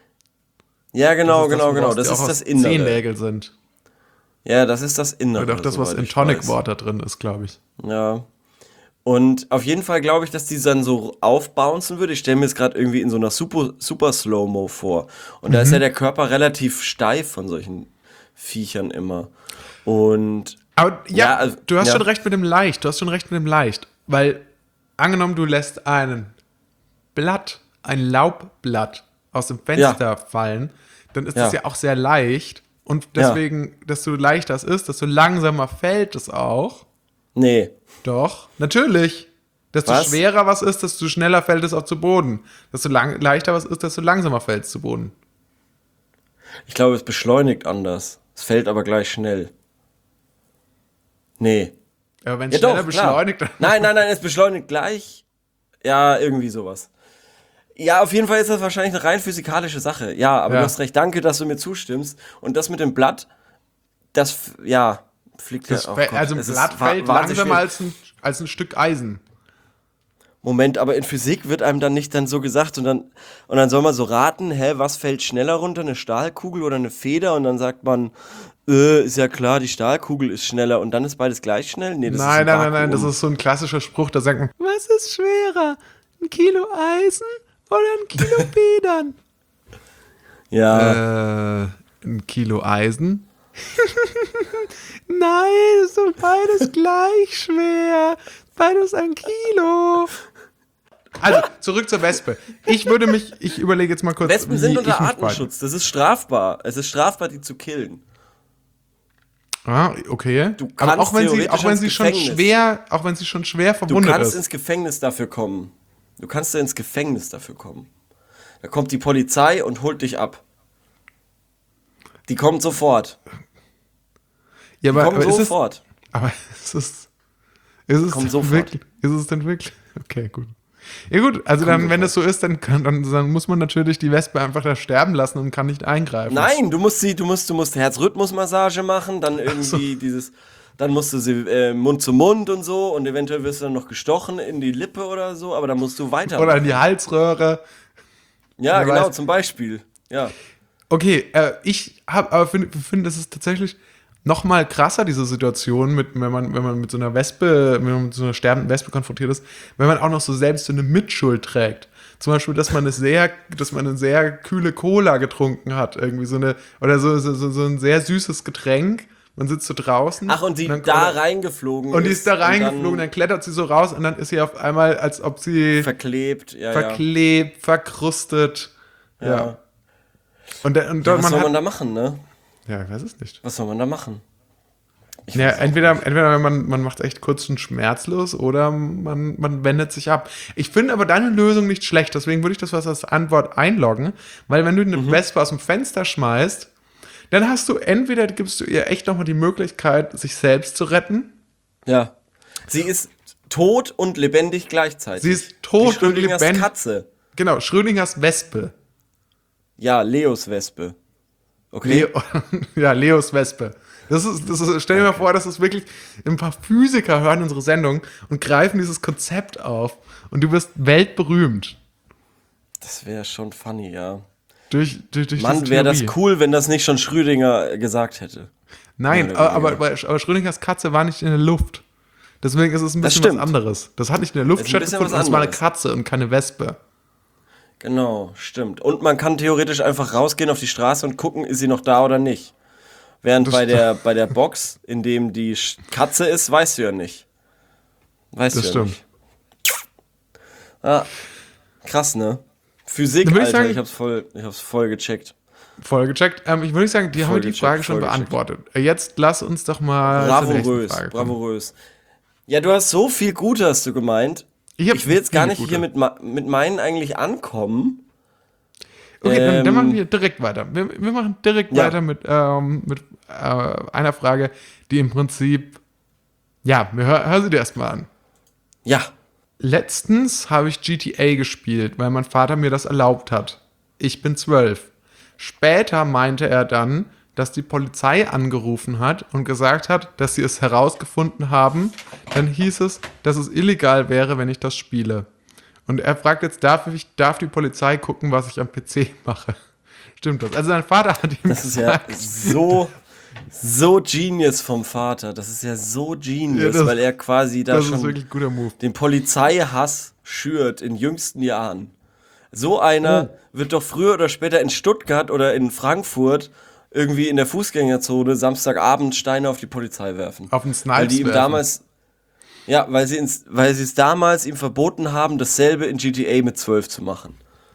Speaker 2: Ja, genau,
Speaker 1: Das ist das,
Speaker 2: genau, genau.
Speaker 1: woraus
Speaker 2: Das
Speaker 1: die
Speaker 2: ist
Speaker 1: auch
Speaker 2: das
Speaker 1: aus
Speaker 2: Innere.
Speaker 1: Zehennägel sind.
Speaker 2: Ja, das ist das Innere.
Speaker 1: Oder auch das, was
Speaker 2: soweit
Speaker 1: in
Speaker 2: ich
Speaker 1: Tonic
Speaker 2: weiß.
Speaker 1: Water drin ist, glaube ich.
Speaker 2: Ja. Und auf jeden Fall glaube ich, dass die dann so aufbouncen würde. Ich stelle mir jetzt gerade irgendwie in so einer super, super Slow-Mo vor. Und da ist ja der Körper relativ steif von solchen Viechern immer. Und
Speaker 1: Aber ja,
Speaker 2: Ja, also-
Speaker 1: du hast
Speaker 2: ja.
Speaker 1: schon recht mit dem Leicht. Du hast schon recht mit dem Leicht. Weil, angenommen, du lässt ein Blatt, ein Laubblatt aus dem Fenster fallen, dann ist
Speaker 2: Ja.
Speaker 1: das ja auch sehr leicht. Und deswegen, desto leichter es ist, desto langsamer fällt es auch.
Speaker 2: nee,
Speaker 1: Doch, natürlich. Desto
Speaker 2: Was?
Speaker 1: schwerer was ist, desto schneller fällt es auch zu Boden. Desto lang, leichter was ist, desto langsamer fällt es zu Boden.
Speaker 2: ich glaube, es beschleunigt anders. Es fällt aber gleich schnell. Nee.
Speaker 1: Aber wenn es
Speaker 2: Ja,
Speaker 1: schneller
Speaker 2: doch, klar.
Speaker 1: beschleunigt, dann
Speaker 2: Nein, nein, nein, es beschleunigt gleich. Ja, irgendwie sowas. Ja, auf jeden Fall ist das wahrscheinlich eine rein physikalische Sache. Ja, aber
Speaker 1: Ja.
Speaker 2: du hast recht. Danke, dass du mir zustimmst. Und das mit dem Blatt, das, f- ja, fliegt
Speaker 1: das
Speaker 2: ja. Oh
Speaker 1: fällt-
Speaker 2: Gott,
Speaker 1: also ein
Speaker 2: es ist
Speaker 1: Blatt
Speaker 2: wa-
Speaker 1: fällt
Speaker 2: wahnsinnig
Speaker 1: langsamer
Speaker 2: schwer.
Speaker 1: als ein, als ein Stück Eisen.
Speaker 2: Moment, aber in Physik wird einem dann nicht dann so gesagt und dann, und dann soll man so raten, hä, was fällt schneller runter, eine Stahlkugel oder eine Feder? Und dann sagt man, äh, ist ja klar, die Stahlkugel ist schneller und dann ist beides gleich schnell? Nee, das ist
Speaker 1: Nein,
Speaker 2: ein
Speaker 1: nein, nein, nein, das
Speaker 2: Vakuum.
Speaker 1: ist so ein klassischer Spruch, da sagt man, was ist schwerer? Ein Kilo Eisen oder ein Kilo Federn?
Speaker 2: Ja,
Speaker 1: äh, ein Kilo Eisen? Nein, ist doch beides gleich schwer. Beides ein Kilo. Also, zurück zur Wespe. Ich würde mich, ich überlege jetzt mal kurz,
Speaker 2: Wespen
Speaker 1: wie
Speaker 2: sind
Speaker 1: ich
Speaker 2: unter
Speaker 1: mich
Speaker 2: Artenschutz, das ist strafbar. Es ist strafbar, die zu killen.
Speaker 1: Ah, okay.
Speaker 2: Du
Speaker 1: Aber
Speaker 2: kannst
Speaker 1: auch wenn sie,
Speaker 2: theoretisch
Speaker 1: auch wenn
Speaker 2: ins
Speaker 1: sie schon
Speaker 2: Gefängnis.
Speaker 1: schwer, auch wenn sie schon schwer
Speaker 2: Du
Speaker 1: verwundet
Speaker 2: kannst
Speaker 1: ist.
Speaker 2: ins Gefängnis dafür kommen. Du kannst da ins Gefängnis dafür kommen. Da kommt die Polizei und holt dich ab. Die kommt sofort.
Speaker 1: Ja,
Speaker 2: Die
Speaker 1: aber,
Speaker 2: kommen
Speaker 1: aber ist es,
Speaker 2: sofort.
Speaker 1: aber ist es, ist es
Speaker 2: Kommt
Speaker 1: denn
Speaker 2: sofort.
Speaker 1: wirklich, ist es denn wirklich? Okay, gut. Ja gut, also dann, wenn das so ist, dann, kann, dann, dann muss man natürlich die Wespe einfach da sterben lassen und kann nicht eingreifen.
Speaker 2: Nein, du musst sie, du musst, du musst Herzrhythmusmassage machen, dann irgendwie dieses, dann musst du sie äh, Mund zu Mund und so und eventuell wirst du dann noch gestochen in die Lippe oder so, aber dann musst du weiter.
Speaker 1: Oder in die Halsröhre.
Speaker 2: Ja,
Speaker 1: Wer
Speaker 2: genau,
Speaker 1: weiß.
Speaker 2: zum Beispiel. Ja.
Speaker 1: Okay, äh, ich habe aber finde, find, das ist tatsächlich noch mal krasser, diese Situation, mit, wenn man, wenn man mit so einer Wespe, wenn man mit so einer sterbenden Wespe konfrontiert ist, wenn man auch noch so selbst so eine Mitschuld trägt. Zum Beispiel, dass man eine sehr, dass man eine sehr kühle Cola getrunken hat, irgendwie so eine, oder so, so, so so ein sehr süßes Getränk. Man sitzt so draußen.
Speaker 2: Ach, und die
Speaker 1: dann-
Speaker 2: da
Speaker 1: oder-
Speaker 2: reingeflogen
Speaker 1: Und die ist da
Speaker 2: und
Speaker 1: reingeflogen, dann,
Speaker 2: dann
Speaker 1: klettert sie so raus und dann ist sie auf einmal, als ob sie
Speaker 2: verklebt. Ja,
Speaker 1: verklebt, verkrustet. Ja.
Speaker 2: Ja.
Speaker 1: Und, da- und
Speaker 2: ja.
Speaker 1: dort
Speaker 2: Was
Speaker 1: man
Speaker 2: soll
Speaker 1: hat,
Speaker 2: man da machen, ne?
Speaker 1: ja, ich weiß es nicht.
Speaker 2: Was soll man da machen? Ich
Speaker 1: Ja,
Speaker 2: weiß auch
Speaker 1: entweder,
Speaker 2: nicht.
Speaker 1: entweder man, man macht echt kurz und schmerzlos oder man, man wendet sich ab. Ich finde aber deine Lösung nicht schlecht, deswegen würde ich das was als Antwort einloggen, weil wenn du eine
Speaker 2: Mhm.
Speaker 1: Wespe aus dem Fenster schmeißt, dann hast du entweder gibst du ihr echt nochmal die Möglichkeit, sich selbst zu retten.
Speaker 2: Ja. Sie ist tot und lebendig gleichzeitig.
Speaker 1: Sie ist tot
Speaker 2: Wie
Speaker 1: und
Speaker 2: Schrödingers
Speaker 1: lebendig.
Speaker 2: Katze.
Speaker 1: Genau, Schrödingers Wespe.
Speaker 2: Ja, Leos Wespe. Okay.
Speaker 1: Leo, ja, Leos Wespe. Das ist, das ist, stell dir mal vor, das ist wirklich, ein paar Physiker hören unsere Sendung und greifen dieses Konzept auf und du wirst weltberühmt.
Speaker 2: Das wäre schon funny, ja.
Speaker 1: Durch, durch, durch
Speaker 2: Mann,
Speaker 1: diese
Speaker 2: wäre das
Speaker 1: Theorie.
Speaker 2: cool, wenn das nicht schon Schrödinger gesagt hätte.
Speaker 1: Nein,
Speaker 2: Mehr oder
Speaker 1: aber,
Speaker 2: weniger.
Speaker 1: aber, aber Schrödingers Katze war nicht in der Luft. Deswegen ist es ein
Speaker 2: Das
Speaker 1: bisschen was
Speaker 2: stimmt.
Speaker 1: anderes. Das hat nicht in der Luft
Speaker 2: Das ist ein bisschen
Speaker 1: stattgefunden,
Speaker 2: was
Speaker 1: es war eine
Speaker 2: anderes.
Speaker 1: Katze und keine Wespe.
Speaker 2: Genau, stimmt. Und man kann theoretisch einfach rausgehen auf die Straße und gucken, ist sie noch da oder nicht. Während
Speaker 1: Das
Speaker 2: bei
Speaker 1: stimmt.
Speaker 2: der, bei der Box, in dem die Sch- Katze ist, weißt du ja nicht. Weißt
Speaker 1: Das
Speaker 2: du ja
Speaker 1: stimmt.
Speaker 2: nicht. Ah, krass, ne? Physik,
Speaker 1: Dann würd ich
Speaker 2: Alter,
Speaker 1: sagen-
Speaker 2: ich hab's voll, ich hab's voll gecheckt.
Speaker 1: Voll gecheckt. Ähm, ich würde nicht sagen, die haben
Speaker 2: Voll
Speaker 1: wir die
Speaker 2: gecheckt,
Speaker 1: Frage schon
Speaker 2: voll gecheckt.
Speaker 1: beantwortet. Äh, Jetzt lass uns doch mal zur nächsten
Speaker 2: Bravourös,
Speaker 1: Frage kommen.
Speaker 2: bravourös. Ja, du hast so viel Gute, hast du gemeint.
Speaker 1: Ich hab
Speaker 2: Ich will jetzt gar
Speaker 1: viele
Speaker 2: nicht
Speaker 1: gute.
Speaker 2: hier mit, ma- mit meinen eigentlich ankommen.
Speaker 1: Okay, dann, dann
Speaker 2: Ähm,
Speaker 1: machen wir direkt weiter. Wir, wir machen direkt
Speaker 2: Ja.
Speaker 1: weiter mit, ähm, mit äh, einer Frage, die im Prinzip, ja, wir hör, hör sie dir erstmal an.
Speaker 2: Ja,
Speaker 1: Letztens habe ich G T A gespielt, weil mein Vater mir das erlaubt hat. Ich bin zwölf. Später meinte er dann, dass die Polizei angerufen hat und gesagt hat, dass sie es herausgefunden haben. Dann hieß es, dass es illegal wäre, wenn ich das spiele. Und er fragt jetzt, darf, ich, darf die Polizei gucken, was ich am P C mache? Stimmt das? Also sein Vater hat ihm
Speaker 2: das ist ja
Speaker 1: gesagt,
Speaker 2: so, so genius vom Vater. Das ist ja so genius,
Speaker 1: Ja, das-
Speaker 2: weil er quasi da
Speaker 1: das ist
Speaker 2: schon
Speaker 1: wirklich ein guter Move.
Speaker 2: den Polizeihass schürt in jüngsten Jahren. So einer
Speaker 1: Oh.
Speaker 2: wird doch früher oder später in Stuttgart oder in Frankfurt irgendwie in der Fußgängerzone Samstagabend Steine auf die Polizei werfen.
Speaker 1: Auf den Snipes
Speaker 2: Weil die ihm
Speaker 1: werfen.
Speaker 2: damals, ja, weil sie, ins, weil sie es damals ihm verboten haben, dasselbe in G T A mit zwölf zu machen.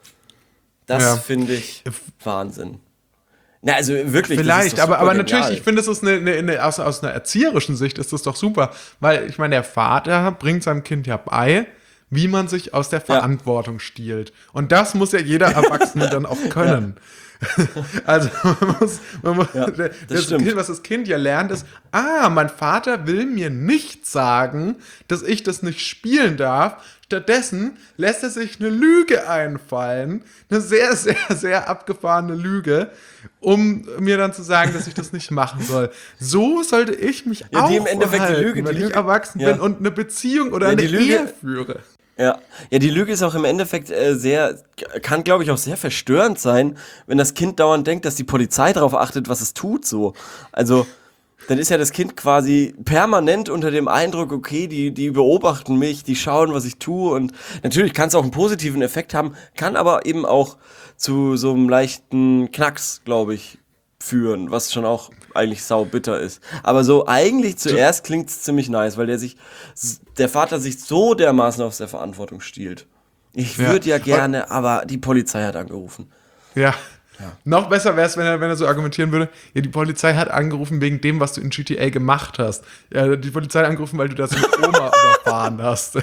Speaker 2: Das
Speaker 1: Ja.
Speaker 2: finde ich Wahnsinn. Na, also wirklich. das
Speaker 1: Vielleicht,
Speaker 2: ist doch
Speaker 1: aber, aber
Speaker 2: super
Speaker 1: natürlich,
Speaker 2: genial.
Speaker 1: ich finde, es ist eine, eine, eine aus, aus einer erzieherischen Sicht ist das doch super, weil ich meine, der Vater bringt seinem Kind ja bei, wie man sich aus der Verantwortung stiehlt. Und das muss ja jeder Erwachsene dann auch können. Also man muss, man muss
Speaker 2: Ja,
Speaker 1: das,
Speaker 2: das stimmt.
Speaker 1: Kind, was das Kind ja lernt, ist, ah, mein Vater will mir nicht sagen, dass ich das nicht spielen darf. Stattdessen lässt er sich eine Lüge einfallen, eine sehr, sehr, sehr abgefahrene Lüge, um mir dann zu sagen, dass ich das nicht machen soll. So sollte ich mich
Speaker 2: Ja,
Speaker 1: auch
Speaker 2: die im Endeffekt die
Speaker 1: verhalten,
Speaker 2: Lüge- die
Speaker 1: wenn ich
Speaker 2: Lüge-
Speaker 1: erwachsen
Speaker 2: ja.
Speaker 1: bin und eine Beziehung oder
Speaker 2: Ja,
Speaker 1: eine
Speaker 2: die Lüge-
Speaker 1: Ehe führe.
Speaker 2: Ja. ja, die Lüge ist auch im Endeffekt äh, sehr, kann glaube ich auch sehr verstörend sein, wenn das Kind dauernd denkt, dass die Polizei darauf achtet, was es tut, so. Also, dann ist ja das Kind quasi permanent unter dem Eindruck, okay, die, die beobachten mich, die schauen, was ich tue und natürlich kann es auch einen positiven Effekt haben, kann aber eben auch zu so einem leichten Knacks, glaube ich, führen, was schon auch eigentlich saubitter ist. Aber so eigentlich zuerst klingt es ziemlich nice, weil der sich, der Vater sich so dermaßen aus der Verantwortung stiehlt. Ich
Speaker 1: Ja.
Speaker 2: würde ja gerne, aber die Polizei hat angerufen.
Speaker 1: Ja. Noch besser wäre es, wenn er, wenn er so argumentieren würde, ja, die Polizei hat angerufen wegen dem, was du in G T A gemacht hast. Ja, die Polizei hat angerufen, weil du das mit Oma überfahren hast.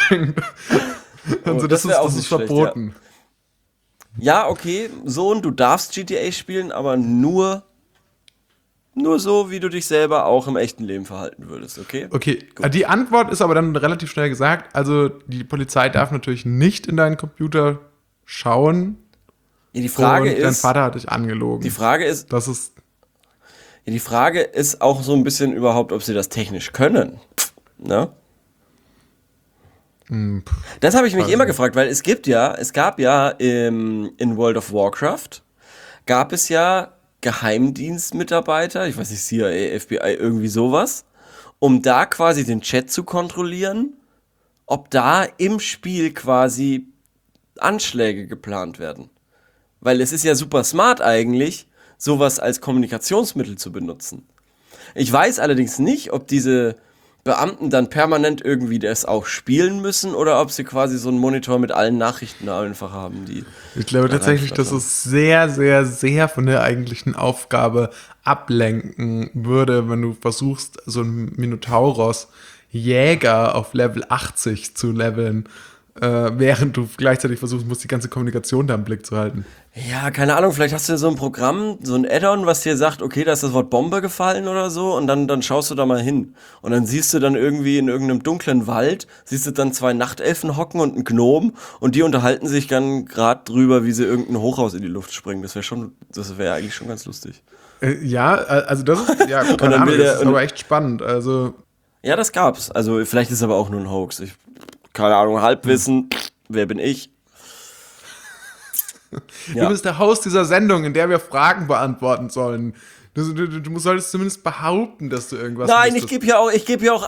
Speaker 1: Also das,
Speaker 2: das
Speaker 1: ist,
Speaker 2: wär auch
Speaker 1: das ist
Speaker 2: nicht schlecht,
Speaker 1: verboten.
Speaker 2: Ja, okay, Sohn, du darfst G T A spielen, aber nur, nur so, wie du dich selber auch im echten Leben verhalten würdest, okay?
Speaker 1: Okay, die Antwort ist aber dann relativ schnell gesagt. Also die Polizei darf natürlich nicht in deinen Computer schauen.
Speaker 2: Ja, die Frage
Speaker 1: und dein
Speaker 2: ist,
Speaker 1: Vater hat dich angelogen.
Speaker 2: die Frage ist,
Speaker 1: Das ist,
Speaker 2: ja, die Frage ist auch so ein bisschen überhaupt, ob sie das technisch können, ne?
Speaker 1: hm, pff,
Speaker 2: Das habe ich mich
Speaker 1: Also-
Speaker 2: immer gefragt, weil es gibt ja, es gab ja im, in World of Warcraft, gab es ja Geheimdienstmitarbeiter, ich weiß nicht, C I A, F B I, irgendwie sowas, um da quasi den Chat zu kontrollieren, ob da im Spiel quasi Anschläge geplant werden. Weil es ist ja super smart eigentlich, sowas als Kommunikationsmittel zu benutzen. Ich weiß allerdings nicht, ob diese Beamten dann permanent irgendwie das auch spielen müssen oder ob sie quasi so einen Monitor mit allen Nachrichten einfach haben, die.
Speaker 1: ich glaube
Speaker 2: da
Speaker 1: tatsächlich, dass
Speaker 2: reinflattern.
Speaker 1: es sehr, sehr, sehr von der eigentlichen Aufgabe ablenken würde, wenn du versuchst, so einen Minotauros Jäger auf Level achtzig zu leveln, äh, während du gleichzeitig versuchen musst, die ganze Kommunikation da im Blick zu halten.
Speaker 2: Ja, keine Ahnung, vielleicht hast du ja so ein Programm, so ein Add-on, was dir sagt, okay, da ist das Wort Bombe gefallen oder so und dann, dann schaust du da mal hin. Und dann siehst du dann irgendwie in irgendeinem dunklen Wald, siehst du dann zwei Nachtelfen hocken und einen Gnom und die unterhalten sich dann gerade drüber, wie sie irgendein Hochhaus in die Luft springen. Das wäre schon, das wäre eigentlich schon ganz lustig.
Speaker 1: Äh, ja, äh, also das ist, ja,
Speaker 2: Und
Speaker 1: keine
Speaker 2: dann
Speaker 1: Ahnung,
Speaker 2: will der-
Speaker 1: das ist aber echt spannend. Also,
Speaker 2: Ja, das gab's. Also vielleicht ist es aber auch nur ein Hoax. Ich, keine Ahnung, Halbwissen. Wer bin ich? Ja.
Speaker 1: du bist der Host dieser Sendung, in der wir Fragen beantworten sollen. Du, du, du, du solltest zumindest behaupten, dass du irgendwas
Speaker 2: Nein, ich
Speaker 1: wüsstest.
Speaker 2: gebe hier auch, ich gebe hier auch.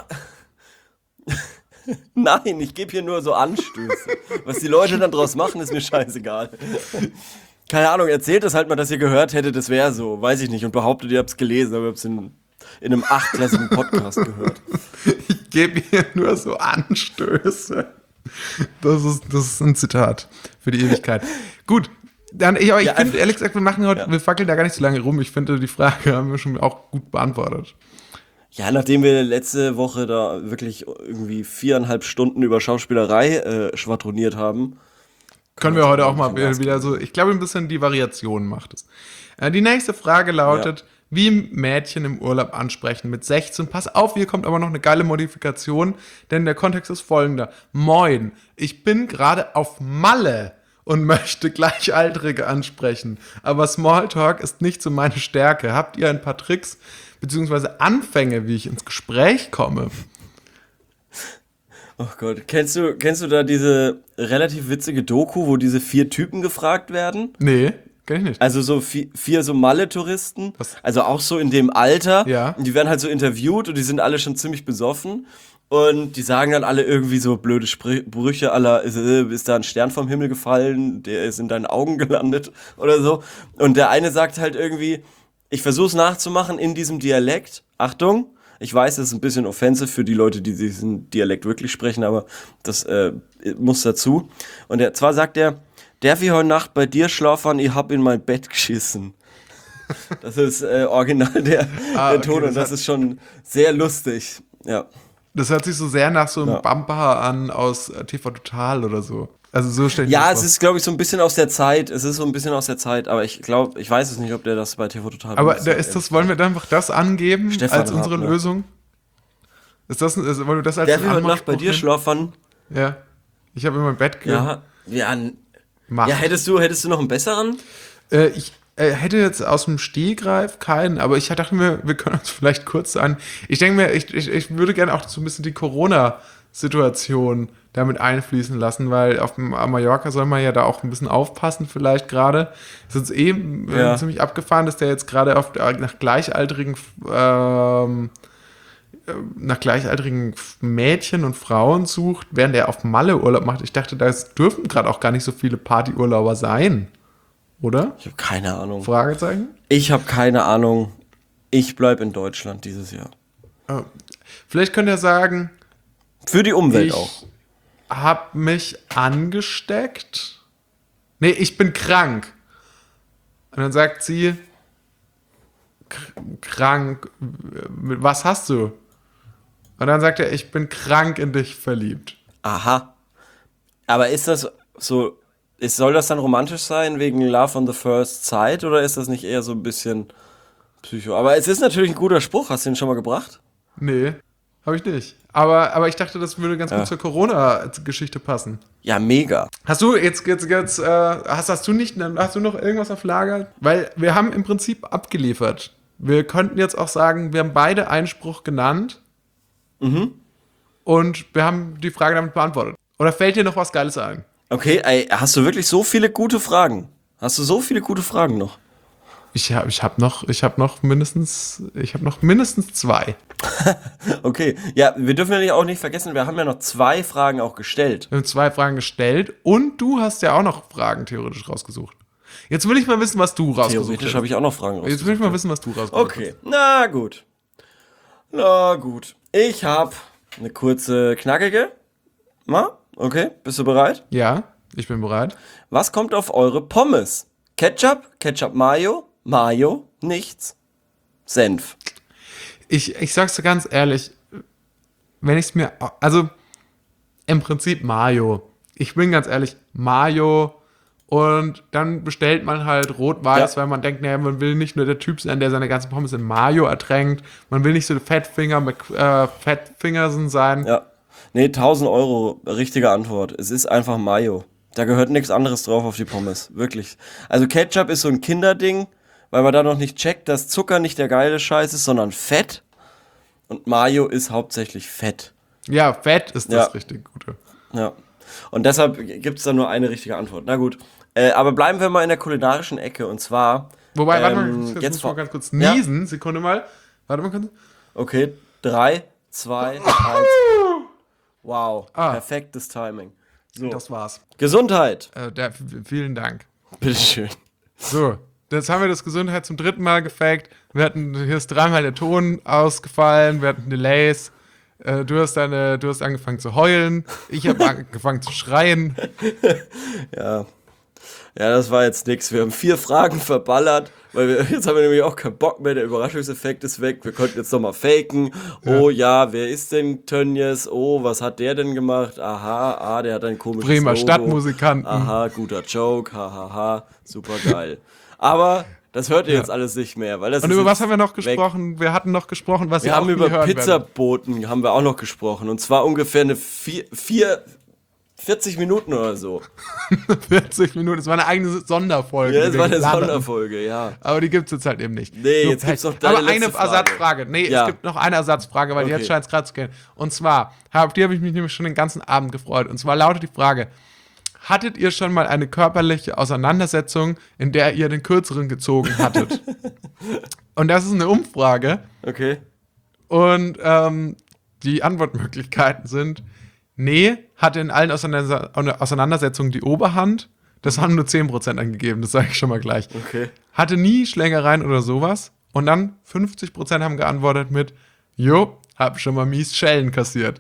Speaker 2: Nein, ich gebe hier nur so Anstöße. Was die Leute dann draus machen, ist mir scheißegal. Keine Ahnung, erzählt das halt mal, dass ihr gehört hättet, das wäre so. Weiß ich nicht. Und behauptet, ihr habt es gelesen, aber ihr habt es in, in einem achtklassigen Podcast gehört.
Speaker 1: Ich gebe hier nur so Anstöße. Das ist, das ist ein Zitat für die Ewigkeit. Gut, dann, ich, aber ich
Speaker 2: Ja,
Speaker 1: finde,
Speaker 2: einfach-
Speaker 1: ehrlich gesagt, wir machen heute,
Speaker 2: Ja.
Speaker 1: wir fackeln da gar nicht so lange rum. Ich finde, die Frage haben wir schon auch gut beantwortet.
Speaker 2: Ja, nachdem wir letzte Woche da wirklich irgendwie viereinhalb Stunden über Schauspielerei äh, schwadroniert haben.
Speaker 1: Können wir heute auch mal
Speaker 2: schon
Speaker 1: wieder,
Speaker 2: Gas
Speaker 1: wieder so, ich glaube, ein bisschen die Variation macht es. Äh, die nächste Frage lautet, wie Mädchen im Urlaub ansprechen mit sechzehn. Pass auf, hier kommt aber noch eine geile Modifikation, denn der Kontext ist folgender. Moin, ich bin gerade auf Malle und möchte Gleichaltrige ansprechen, aber Smalltalk ist nicht so meine Stärke. Habt ihr ein paar Tricks bzw. Anfänge, wie ich ins Gespräch komme?
Speaker 2: Oh Gott, kennst du, kennst du da diese relativ witzige Doku, wo diese vier Typen gefragt werden?
Speaker 1: Nee, kenn ich nicht.
Speaker 2: Also so vier, vier so Malle-Touristen,
Speaker 1: Was?
Speaker 2: also auch so in dem Alter.
Speaker 1: Ja.
Speaker 2: Und die werden halt so interviewt und die sind alle schon ziemlich besoffen. Und die sagen dann alle irgendwie so blöde Sprüche aller, ist, äh, ist da ein Stern vom Himmel gefallen, der ist in deinen Augen gelandet oder so. Und der eine sagt halt irgendwie, ich versuche es nachzumachen in diesem Dialekt. Achtung, ich weiß, das ist ein bisschen offensive für die Leute, die diesen Dialekt wirklich sprechen, aber das äh, muss dazu. Und der, zwar sagt er, darf ich heute Nacht bei dir schlafen, ich hab in mein Bett geschissen. Das ist äh, original der,
Speaker 1: Ah,
Speaker 2: der
Speaker 1: okay,
Speaker 2: Ton
Speaker 1: das
Speaker 2: und das
Speaker 1: hat-
Speaker 2: ist schon sehr lustig. Ja.
Speaker 1: Das hört sich so sehr nach so einem
Speaker 2: Ja.
Speaker 1: Bumper an aus äh, T V Total oder so. Also so stelle ich
Speaker 2: Ja,
Speaker 1: mir
Speaker 2: es
Speaker 1: das
Speaker 2: ist, glaube ich, so ein bisschen aus der Zeit. Es ist so ein bisschen aus der Zeit, aber ich glaube, ich weiß es nicht, ob der das bei T V Total
Speaker 1: vor. Aber
Speaker 2: benutzt
Speaker 1: da
Speaker 2: hat,
Speaker 1: ist das, wollen wir dann einfach das angeben
Speaker 2: Stefan
Speaker 1: als unsere
Speaker 2: Raab, ne?
Speaker 1: Lösung? Ist das, ist, wollen wir das als
Speaker 2: Darf ich heute
Speaker 1: Anmachspruch
Speaker 2: Nacht bei dir
Speaker 1: nehmen?
Speaker 2: schlafen?
Speaker 1: Ja. Ich habe in mein Bett
Speaker 2: Ja, ja, n-
Speaker 1: gemacht.
Speaker 2: ja, hättest du, hättest du noch einen besseren?
Speaker 1: Äh, ich äh, hätte jetzt aus dem Stehgreif keinen, aber ich dachte mir, wir können uns vielleicht kurz an. Ich denke mir, ich, ich, ich würde gerne auch so ein bisschen die Corona-Situation damit einfließen lassen, weil auf dem auf Mallorca soll man ja da auch ein bisschen aufpassen, vielleicht gerade. Es ist eh äh,
Speaker 2: Ja.
Speaker 1: ziemlich abgefahren, dass der jetzt gerade auf nach gleichaltrigen ähm, äh, nach gleichaltrigen Mädchen und Frauen sucht, während er auf Malle Urlaub macht. Ich dachte, da dürfen gerade auch gar nicht so viele Partyurlauber sein, oder?
Speaker 2: Ich habe keine Ahnung.
Speaker 1: Fragezeichen?
Speaker 2: Ich habe keine Ahnung. Ich bleib in Deutschland dieses Jahr.
Speaker 1: Äh, Vielleicht könnt ihr sagen,
Speaker 2: Für die Umwelt
Speaker 1: ich
Speaker 2: auch.
Speaker 1: habe mich angesteckt. Nee, ich bin krank. Und dann sagt sie, "K- krank, w- was hast du? Und dann sagt er, ich bin krank in dich verliebt.
Speaker 2: Aha. Aber ist das so, ist, soll das dann romantisch sein wegen Love on the First Sight oder ist das nicht eher so ein bisschen Psycho? Aber es ist natürlich ein guter Spruch. Hast du den schon mal gebracht?
Speaker 1: Nee, habe ich nicht. Aber, aber ich dachte, das würde ganz
Speaker 2: Ja.
Speaker 1: gut zur Corona-Geschichte passen.
Speaker 2: Ja, mega.
Speaker 1: Hast du jetzt, jetzt, jetzt äh, hast, hast du nicht, hast du noch irgendwas auf Lager? Weil wir haben im Prinzip abgeliefert. Wir könnten jetzt auch sagen, wir haben beide Einspruch genannt. Und wir haben die Frage damit beantwortet. Oder fällt dir noch was Geiles ein?
Speaker 2: Okay, ey, hast du wirklich so viele gute Fragen? Hast du so viele gute Fragen noch?
Speaker 1: Ich habe ich hab noch, ich habe noch mindestens, ich habe noch mindestens zwei.
Speaker 2: Okay, ja, wir dürfen ja auch nicht vergessen, wir haben ja noch zwei Fragen auch gestellt.
Speaker 1: Wir haben zwei Fragen gestellt und du hast ja auch noch Fragen theoretisch rausgesucht. Jetzt will ich mal wissen, was du rausgesucht
Speaker 2: Theoretisch
Speaker 1: hast.
Speaker 2: habe ich auch noch Fragen
Speaker 1: Jetzt will ich mal wissen, was du rausgesucht
Speaker 2: Okay, na gut. Na gut. Ich habe eine kurze, knackige. Na, okay, bist du bereit?
Speaker 1: hast. Ja, ich bin bereit.
Speaker 2: Was kommt auf eure Pommes? Ketchup, Ketchup Mayo, Mayo, nichts, Senf.
Speaker 1: Ich, ich sag's dir ganz ehrlich, wenn ich es mir, also im Prinzip Mayo. Ich bin ganz ehrlich, Mayo und dann bestellt man halt rot-weiß,
Speaker 2: Ja.
Speaker 1: weil man denkt, naja, man will nicht nur der Typ sein, der seine ganzen Pommes in Mayo ertränkt. Man will nicht so Fettfinger mit äh, Fettfingersen sein.
Speaker 2: Ja. Nee, tausend Euro, richtige Antwort. Es ist einfach Mayo. Da gehört nichts anderes drauf auf die Pommes. Wirklich. Also Ketchup ist so ein Kinderding, weil man da noch nicht checkt, dass Zucker nicht der geile Scheiß ist, sondern Fett. Und Mayo ist hauptsächlich Fett.
Speaker 1: Ja, Fett ist das
Speaker 2: Ja.
Speaker 1: richtig Gute.
Speaker 2: Ja. Und deshalb gibt es da nur eine richtige Antwort. Na gut. Äh, aber bleiben wir mal in der kulinarischen Ecke. Und zwar.
Speaker 1: Wobei, warte
Speaker 2: ähm,
Speaker 1: mal, jetzt,
Speaker 2: jetzt
Speaker 1: muss ich mal
Speaker 2: vor-
Speaker 1: ganz kurz
Speaker 2: Ja.
Speaker 1: niesen. Sekunde mal. Warte mal kurz.
Speaker 2: Okay, drei, zwei, eins. Wow,
Speaker 1: Ah.
Speaker 2: perfektes Timing. So.
Speaker 1: Das war's.
Speaker 2: Gesundheit.
Speaker 1: Äh, der, v- vielen Dank.
Speaker 2: Bitteschön.
Speaker 1: So, jetzt haben wir das Gesundheit zum dritten Mal gefaked. Wir hatten, hier ist dreimal der Ton ausgefallen, wir hatten Delays. Äh, du, hast deine, du hast angefangen zu heulen, ich habe angefangen zu schreien.
Speaker 2: Ja. Ja, das war jetzt nix. Wir haben vier Fragen verballert, weil wir, jetzt haben wir nämlich auch keinen Bock mehr. Der Überraschungseffekt ist weg. Wir konnten jetzt nochmal faken. Oh ja, wer ist denn Tönnies? Oh, was hat der denn gemacht? Aha, ah, der hat ein komisches
Speaker 1: Bremer
Speaker 2: Logo.
Speaker 1: Stadtmusikanten.
Speaker 2: Aha, guter Joke. Hahaha, ha, ha. Super geil. Aber das hört ihr
Speaker 1: Ja.
Speaker 2: jetzt alles nicht mehr, weil das
Speaker 1: Und
Speaker 2: ist
Speaker 1: über was
Speaker 2: jetzt
Speaker 1: haben wir noch
Speaker 2: weg.
Speaker 1: gesprochen? Wir hatten noch gesprochen, was
Speaker 2: Wir
Speaker 1: ihr
Speaker 2: haben
Speaker 1: auch nie
Speaker 2: über
Speaker 1: hören werdet.
Speaker 2: Pizzaboten haben wir auch noch gesprochen. Und zwar ungefähr eine vier, vier, vierzig Minuten oder so.
Speaker 1: vierzig Minuten, das war eine eigene Sonderfolge.
Speaker 2: Ja,
Speaker 1: die
Speaker 2: das
Speaker 1: wir
Speaker 2: war eine
Speaker 1: geplant hatten.
Speaker 2: Sonderfolge, ja.
Speaker 1: Aber die gibt es jetzt halt eben nicht.
Speaker 2: Nee,
Speaker 1: So,
Speaker 2: jetzt gibt's noch deine
Speaker 1: Aber eine
Speaker 2: letzte Frage.
Speaker 1: Ersatzfrage. Nee,
Speaker 2: Ja.
Speaker 1: es gibt noch eine Ersatzfrage, weil
Speaker 2: Okay.
Speaker 1: jetzt scheint es gerade zu gehen. Und zwar, auf die habe ich mich nämlich schon den ganzen Abend gefreut. Und zwar lautet die Frage: Hattet ihr schon mal eine körperliche Auseinandersetzung, in der ihr den Kürzeren gezogen hattet? Und das ist eine Umfrage.
Speaker 2: Okay.
Speaker 1: Und ähm, die Antwortmöglichkeiten sind: Nee, hatte in allen Auseinander- Auseinandersetzungen die Oberhand. Das haben nur zehn Prozent angegeben, das sage ich schon mal gleich.
Speaker 2: Okay.
Speaker 1: Hatte nie Schlägereien oder sowas. Und dann fünfzig Prozent haben geantwortet mit: Jo, hab schon mal mies Schellen kassiert.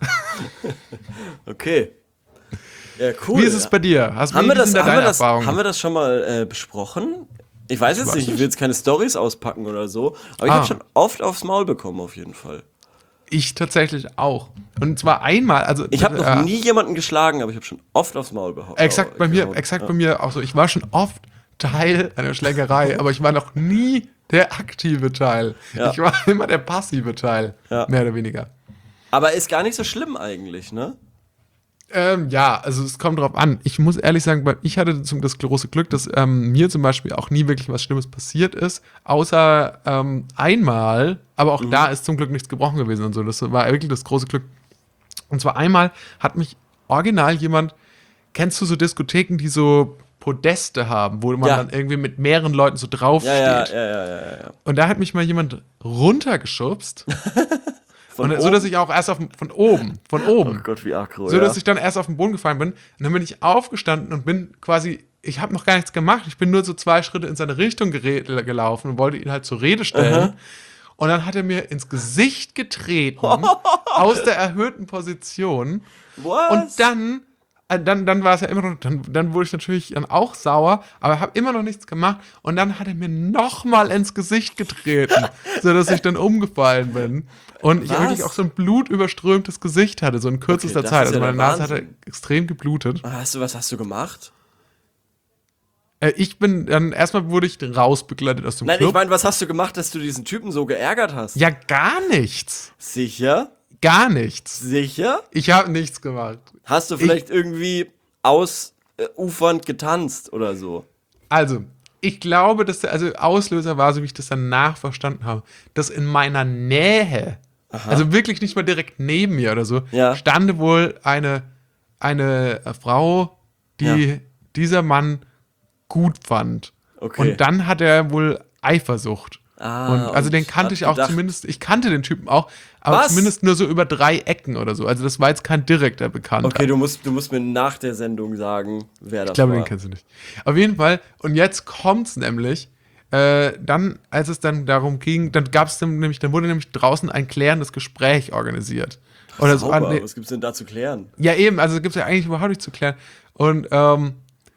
Speaker 2: Okay. Ja, cool.
Speaker 1: Wie ist es bei dir? Hast
Speaker 2: haben
Speaker 1: wie
Speaker 2: wir das,
Speaker 1: sind da
Speaker 2: haben wir
Speaker 1: deine
Speaker 2: das,
Speaker 1: Erfahrungen?
Speaker 2: haben wir das schon mal äh, besprochen? Ich weiß jetzt
Speaker 1: weiß
Speaker 2: nicht, ich
Speaker 1: nicht.
Speaker 2: will jetzt keine Stories auspacken oder so, aber ich
Speaker 1: Ah.
Speaker 2: habe schon oft aufs Maul bekommen, auf jeden Fall.
Speaker 1: Ich tatsächlich auch. Und zwar einmal, also
Speaker 2: Ich habe noch
Speaker 1: äh,
Speaker 2: nie jemanden geschlagen, aber ich habe schon oft aufs Maul behauptet.
Speaker 1: exakt bei mir, exakt bei mir auch so. Ich war schon oft Teil einer Schlägerei, aber ich war noch nie der aktive Teil.
Speaker 2: Ja.
Speaker 1: Ich war immer der passive Teil,
Speaker 2: Ja.
Speaker 1: mehr oder weniger.
Speaker 2: Aber ist gar nicht so schlimm eigentlich, ne?
Speaker 1: Ähm, ja, also es kommt drauf an. Ich muss ehrlich sagen, weil ich hatte zum, das große Glück, dass ähm, mir zum Beispiel auch nie wirklich was Schlimmes passiert ist, außer ähm, einmal, aber auch da ist zum Glück nichts gebrochen gewesen und so. Das war wirklich das große Glück. Und zwar einmal hat mich original jemand, kennst du so Diskotheken, die so Podeste haben, wo man
Speaker 2: Ja.
Speaker 1: dann irgendwie mit mehreren Leuten so draufsteht?
Speaker 2: Ja, ja, ja, ja, ja, ja.
Speaker 1: Und da hat mich mal jemand runtergeschubst.
Speaker 2: Von
Speaker 1: und so, dass ich auch erst auf, von oben, von oben.
Speaker 2: Oh Gott, wie aggro,
Speaker 1: So,
Speaker 2: ja.
Speaker 1: dass ich dann erst auf den Boden gefallen bin. Und dann bin ich aufgestanden und bin quasi, ich habe noch gar nichts gemacht. Ich bin nur so zwei Schritte in seine Richtung gere- gelaufen und wollte ihn halt zur Rede stellen. Und dann hat er mir ins Gesicht getreten, aus der erhöhten Position.
Speaker 2: Was?
Speaker 1: Und dann, äh, dann, dann war es ja immer noch, dann, dann wurde ich natürlich dann auch sauer, aber habe immer noch nichts gemacht. Und dann hat er mir nochmal ins Gesicht getreten, sodass ich dann umgefallen bin. Und ich
Speaker 2: Was?
Speaker 1: wirklich auch so ein blutüberströmtes Gesicht hatte, so in kürzester
Speaker 2: Okay, das
Speaker 1: Zeit.
Speaker 2: ist
Speaker 1: Also
Speaker 2: ja
Speaker 1: meine
Speaker 2: der
Speaker 1: Nase hatte
Speaker 2: Wahnsinn.
Speaker 1: extrem geblutet.
Speaker 2: Hast du, was hast du gemacht?
Speaker 1: Äh, ich bin, dann erstmal wurde ich rausbegleitet aus dem
Speaker 2: Nein,
Speaker 1: Club.
Speaker 2: ich meine, was hast du gemacht, dass du diesen Typen so geärgert hast?
Speaker 1: ja, gar nichts.
Speaker 2: Sicher?
Speaker 1: Gar nichts.
Speaker 2: Sicher?
Speaker 1: Ich habe nichts gemacht.
Speaker 2: Hast du vielleicht irgendwie ausufernd getanzt oder so?
Speaker 1: Also, ich glaube, dass der also Auslöser war, so wie ich das danach verstanden habe, dass in meiner Nähe, also wirklich nicht mal direkt neben mir oder so,
Speaker 2: Ja.
Speaker 1: stand wohl eine, eine äh, Frau, die
Speaker 2: Ja.
Speaker 1: dieser Mann gut fand.
Speaker 2: Okay.
Speaker 1: Und dann hat er wohl Eifersucht.
Speaker 2: Ah,
Speaker 1: und also
Speaker 2: und
Speaker 1: den kannte
Speaker 2: hat
Speaker 1: ich auch
Speaker 2: gedacht-
Speaker 1: zumindest, ich kannte den Typen auch, aber
Speaker 2: Was?
Speaker 1: zumindest nur so über drei Ecken oder so. Also das war jetzt kein direkter Bekannter.
Speaker 2: Okay, du musst, du musst mir nach der Sendung sagen, wer das
Speaker 1: Ich glaube,
Speaker 2: war.
Speaker 1: den kennst du nicht. Auf jeden Fall, und jetzt kommt's nämlich, äh, dann, als es dann darum ging, dann gab es nämlich, dann wurde nämlich draußen ein klärendes Gespräch organisiert. Oder so,
Speaker 2: Sauber,
Speaker 1: ah, nee,
Speaker 2: was gibt's denn da zu klären?
Speaker 1: ja, eben, also gibt es ja eigentlich überhaupt nicht zu klären. Und ähm,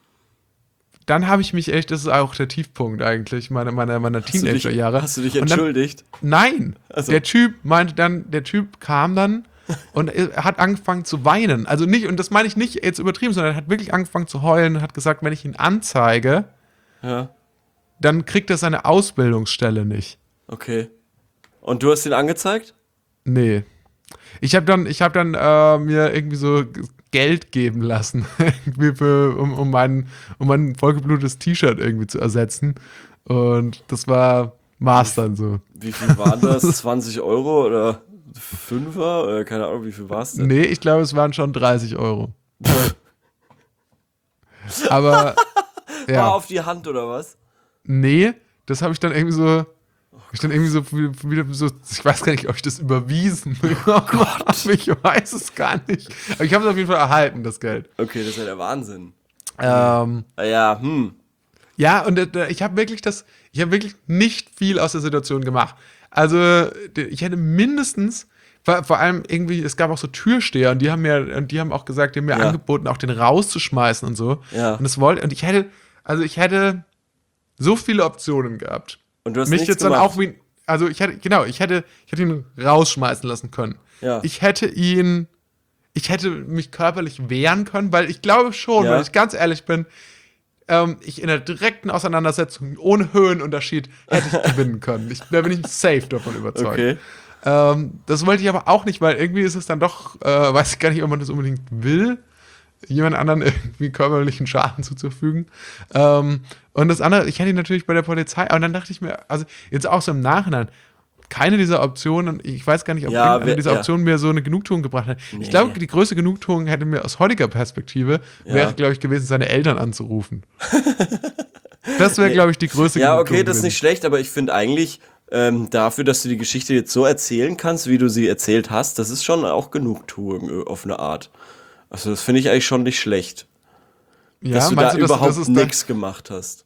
Speaker 1: dann habe ich mich echt, das ist auch der Tiefpunkt eigentlich meiner, meiner, meiner
Speaker 2: Hast du dich-
Speaker 1: Teenagerjahre.
Speaker 2: Hast du dich
Speaker 1: Und dann-
Speaker 2: entschuldigt?
Speaker 1: Nein,
Speaker 2: Also.
Speaker 1: der Typ meinte dann, der Typ kam dann und er hat angefangen zu weinen. Also nicht, und das meine ich nicht jetzt übertrieben, sondern er hat wirklich angefangen zu heulen und hat gesagt, wenn ich ihn anzeige,
Speaker 2: Ja,
Speaker 1: dann kriegt er seine Ausbildungsstelle nicht.
Speaker 2: okay. Und du hast ihn angezeigt?
Speaker 1: Nee. Ich habe dann, ich hab dann äh, mir irgendwie so Geld geben lassen, irgendwie für, um, um, mein, um mein vollgeblutetes T-Shirt irgendwie zu ersetzen. Und das war war's dann so.
Speaker 2: Wie viel waren das? zwanzig Euro oder Fünfer? Oder keine Ahnung, wie viel war es denn?
Speaker 1: Nee, ich glaube, es waren schon dreißig Euro. Aber,
Speaker 2: War
Speaker 1: ja.
Speaker 2: auf die Hand oder was?
Speaker 1: Nee, das habe ich dann irgendwie so, ich dann irgendwie so, wieder so, ich weiß gar nicht, ob ich das überwiesen bekommen habe, ich weiß es gar nicht. Aber ich habe es auf jeden Fall erhalten, das Geld.
Speaker 2: Okay, das ist ja der Wahnsinn.
Speaker 1: Ähm,
Speaker 2: Ah ja, hm.
Speaker 1: ja, und äh, ich habe wirklich das, ich habe wirklich nicht viel aus der Situation gemacht. Also, ich hätte mindestens, vor, vor allem irgendwie, es gab auch so Türsteher und die haben mir, und die haben auch gesagt, die haben mir
Speaker 2: Ja.
Speaker 1: angeboten, auch den rauszuschmeißen und so.
Speaker 2: Ja.
Speaker 1: Und das wollte, und ich hätte, also ich hätte so viele Optionen gehabt.
Speaker 2: Und du hast
Speaker 1: Mich
Speaker 2: nichts
Speaker 1: jetzt dann
Speaker 2: gemacht.
Speaker 1: auch wie, also ich hätte, genau, ich hätte, ich hätte ihn rausschmeißen lassen können.
Speaker 2: Ja.
Speaker 1: Ich hätte ihn, ich hätte mich körperlich wehren können, weil ich glaube schon,
Speaker 2: Ja.
Speaker 1: wenn ich ganz ehrlich bin, ähm, ich in der direkten Auseinandersetzung ohne Höhenunterschied hätte ich gewinnen können. Ich, da bin ich safe davon überzeugt.
Speaker 2: Okay.
Speaker 1: Ähm, das wollte ich aber auch nicht, weil irgendwie ist es dann doch, äh, weiß ich gar nicht, ob man das unbedingt will, jemand anderen irgendwie körperlichen Schaden zuzufügen. Ähm, und das andere, ich hätte ihn natürlich bei der Polizei, aber dann dachte ich mir, also jetzt auch so im Nachhinein, keine dieser Optionen, ich weiß gar nicht, ob
Speaker 2: Ja,
Speaker 1: irgendeine
Speaker 2: wer-
Speaker 1: dieser
Speaker 2: ja.
Speaker 1: Optionen mir so eine Genugtuung gebracht hat.
Speaker 2: Nee.
Speaker 1: Ich glaube, die größte Genugtuung hätte mir aus heutiger Perspektive,
Speaker 2: Ja.
Speaker 1: wäre, glaube ich, gewesen, seine Eltern anzurufen. Das wäre, glaube ich, die größte
Speaker 2: Ja,
Speaker 1: Genugtuung
Speaker 2: okay, das ist
Speaker 1: gewesen.
Speaker 2: nicht schlecht, aber ich finde eigentlich ähm, dafür, dass du die Geschichte jetzt so erzählen kannst, wie du sie erzählt hast, das ist schon auch Genugtuung äh, auf eine Art. Also das finde ich eigentlich schon nicht schlecht,
Speaker 1: Ja,
Speaker 2: dass du
Speaker 1: meinst
Speaker 2: da
Speaker 1: das-
Speaker 2: überhaupt
Speaker 1: das ist da-
Speaker 2: nichts gemacht hast.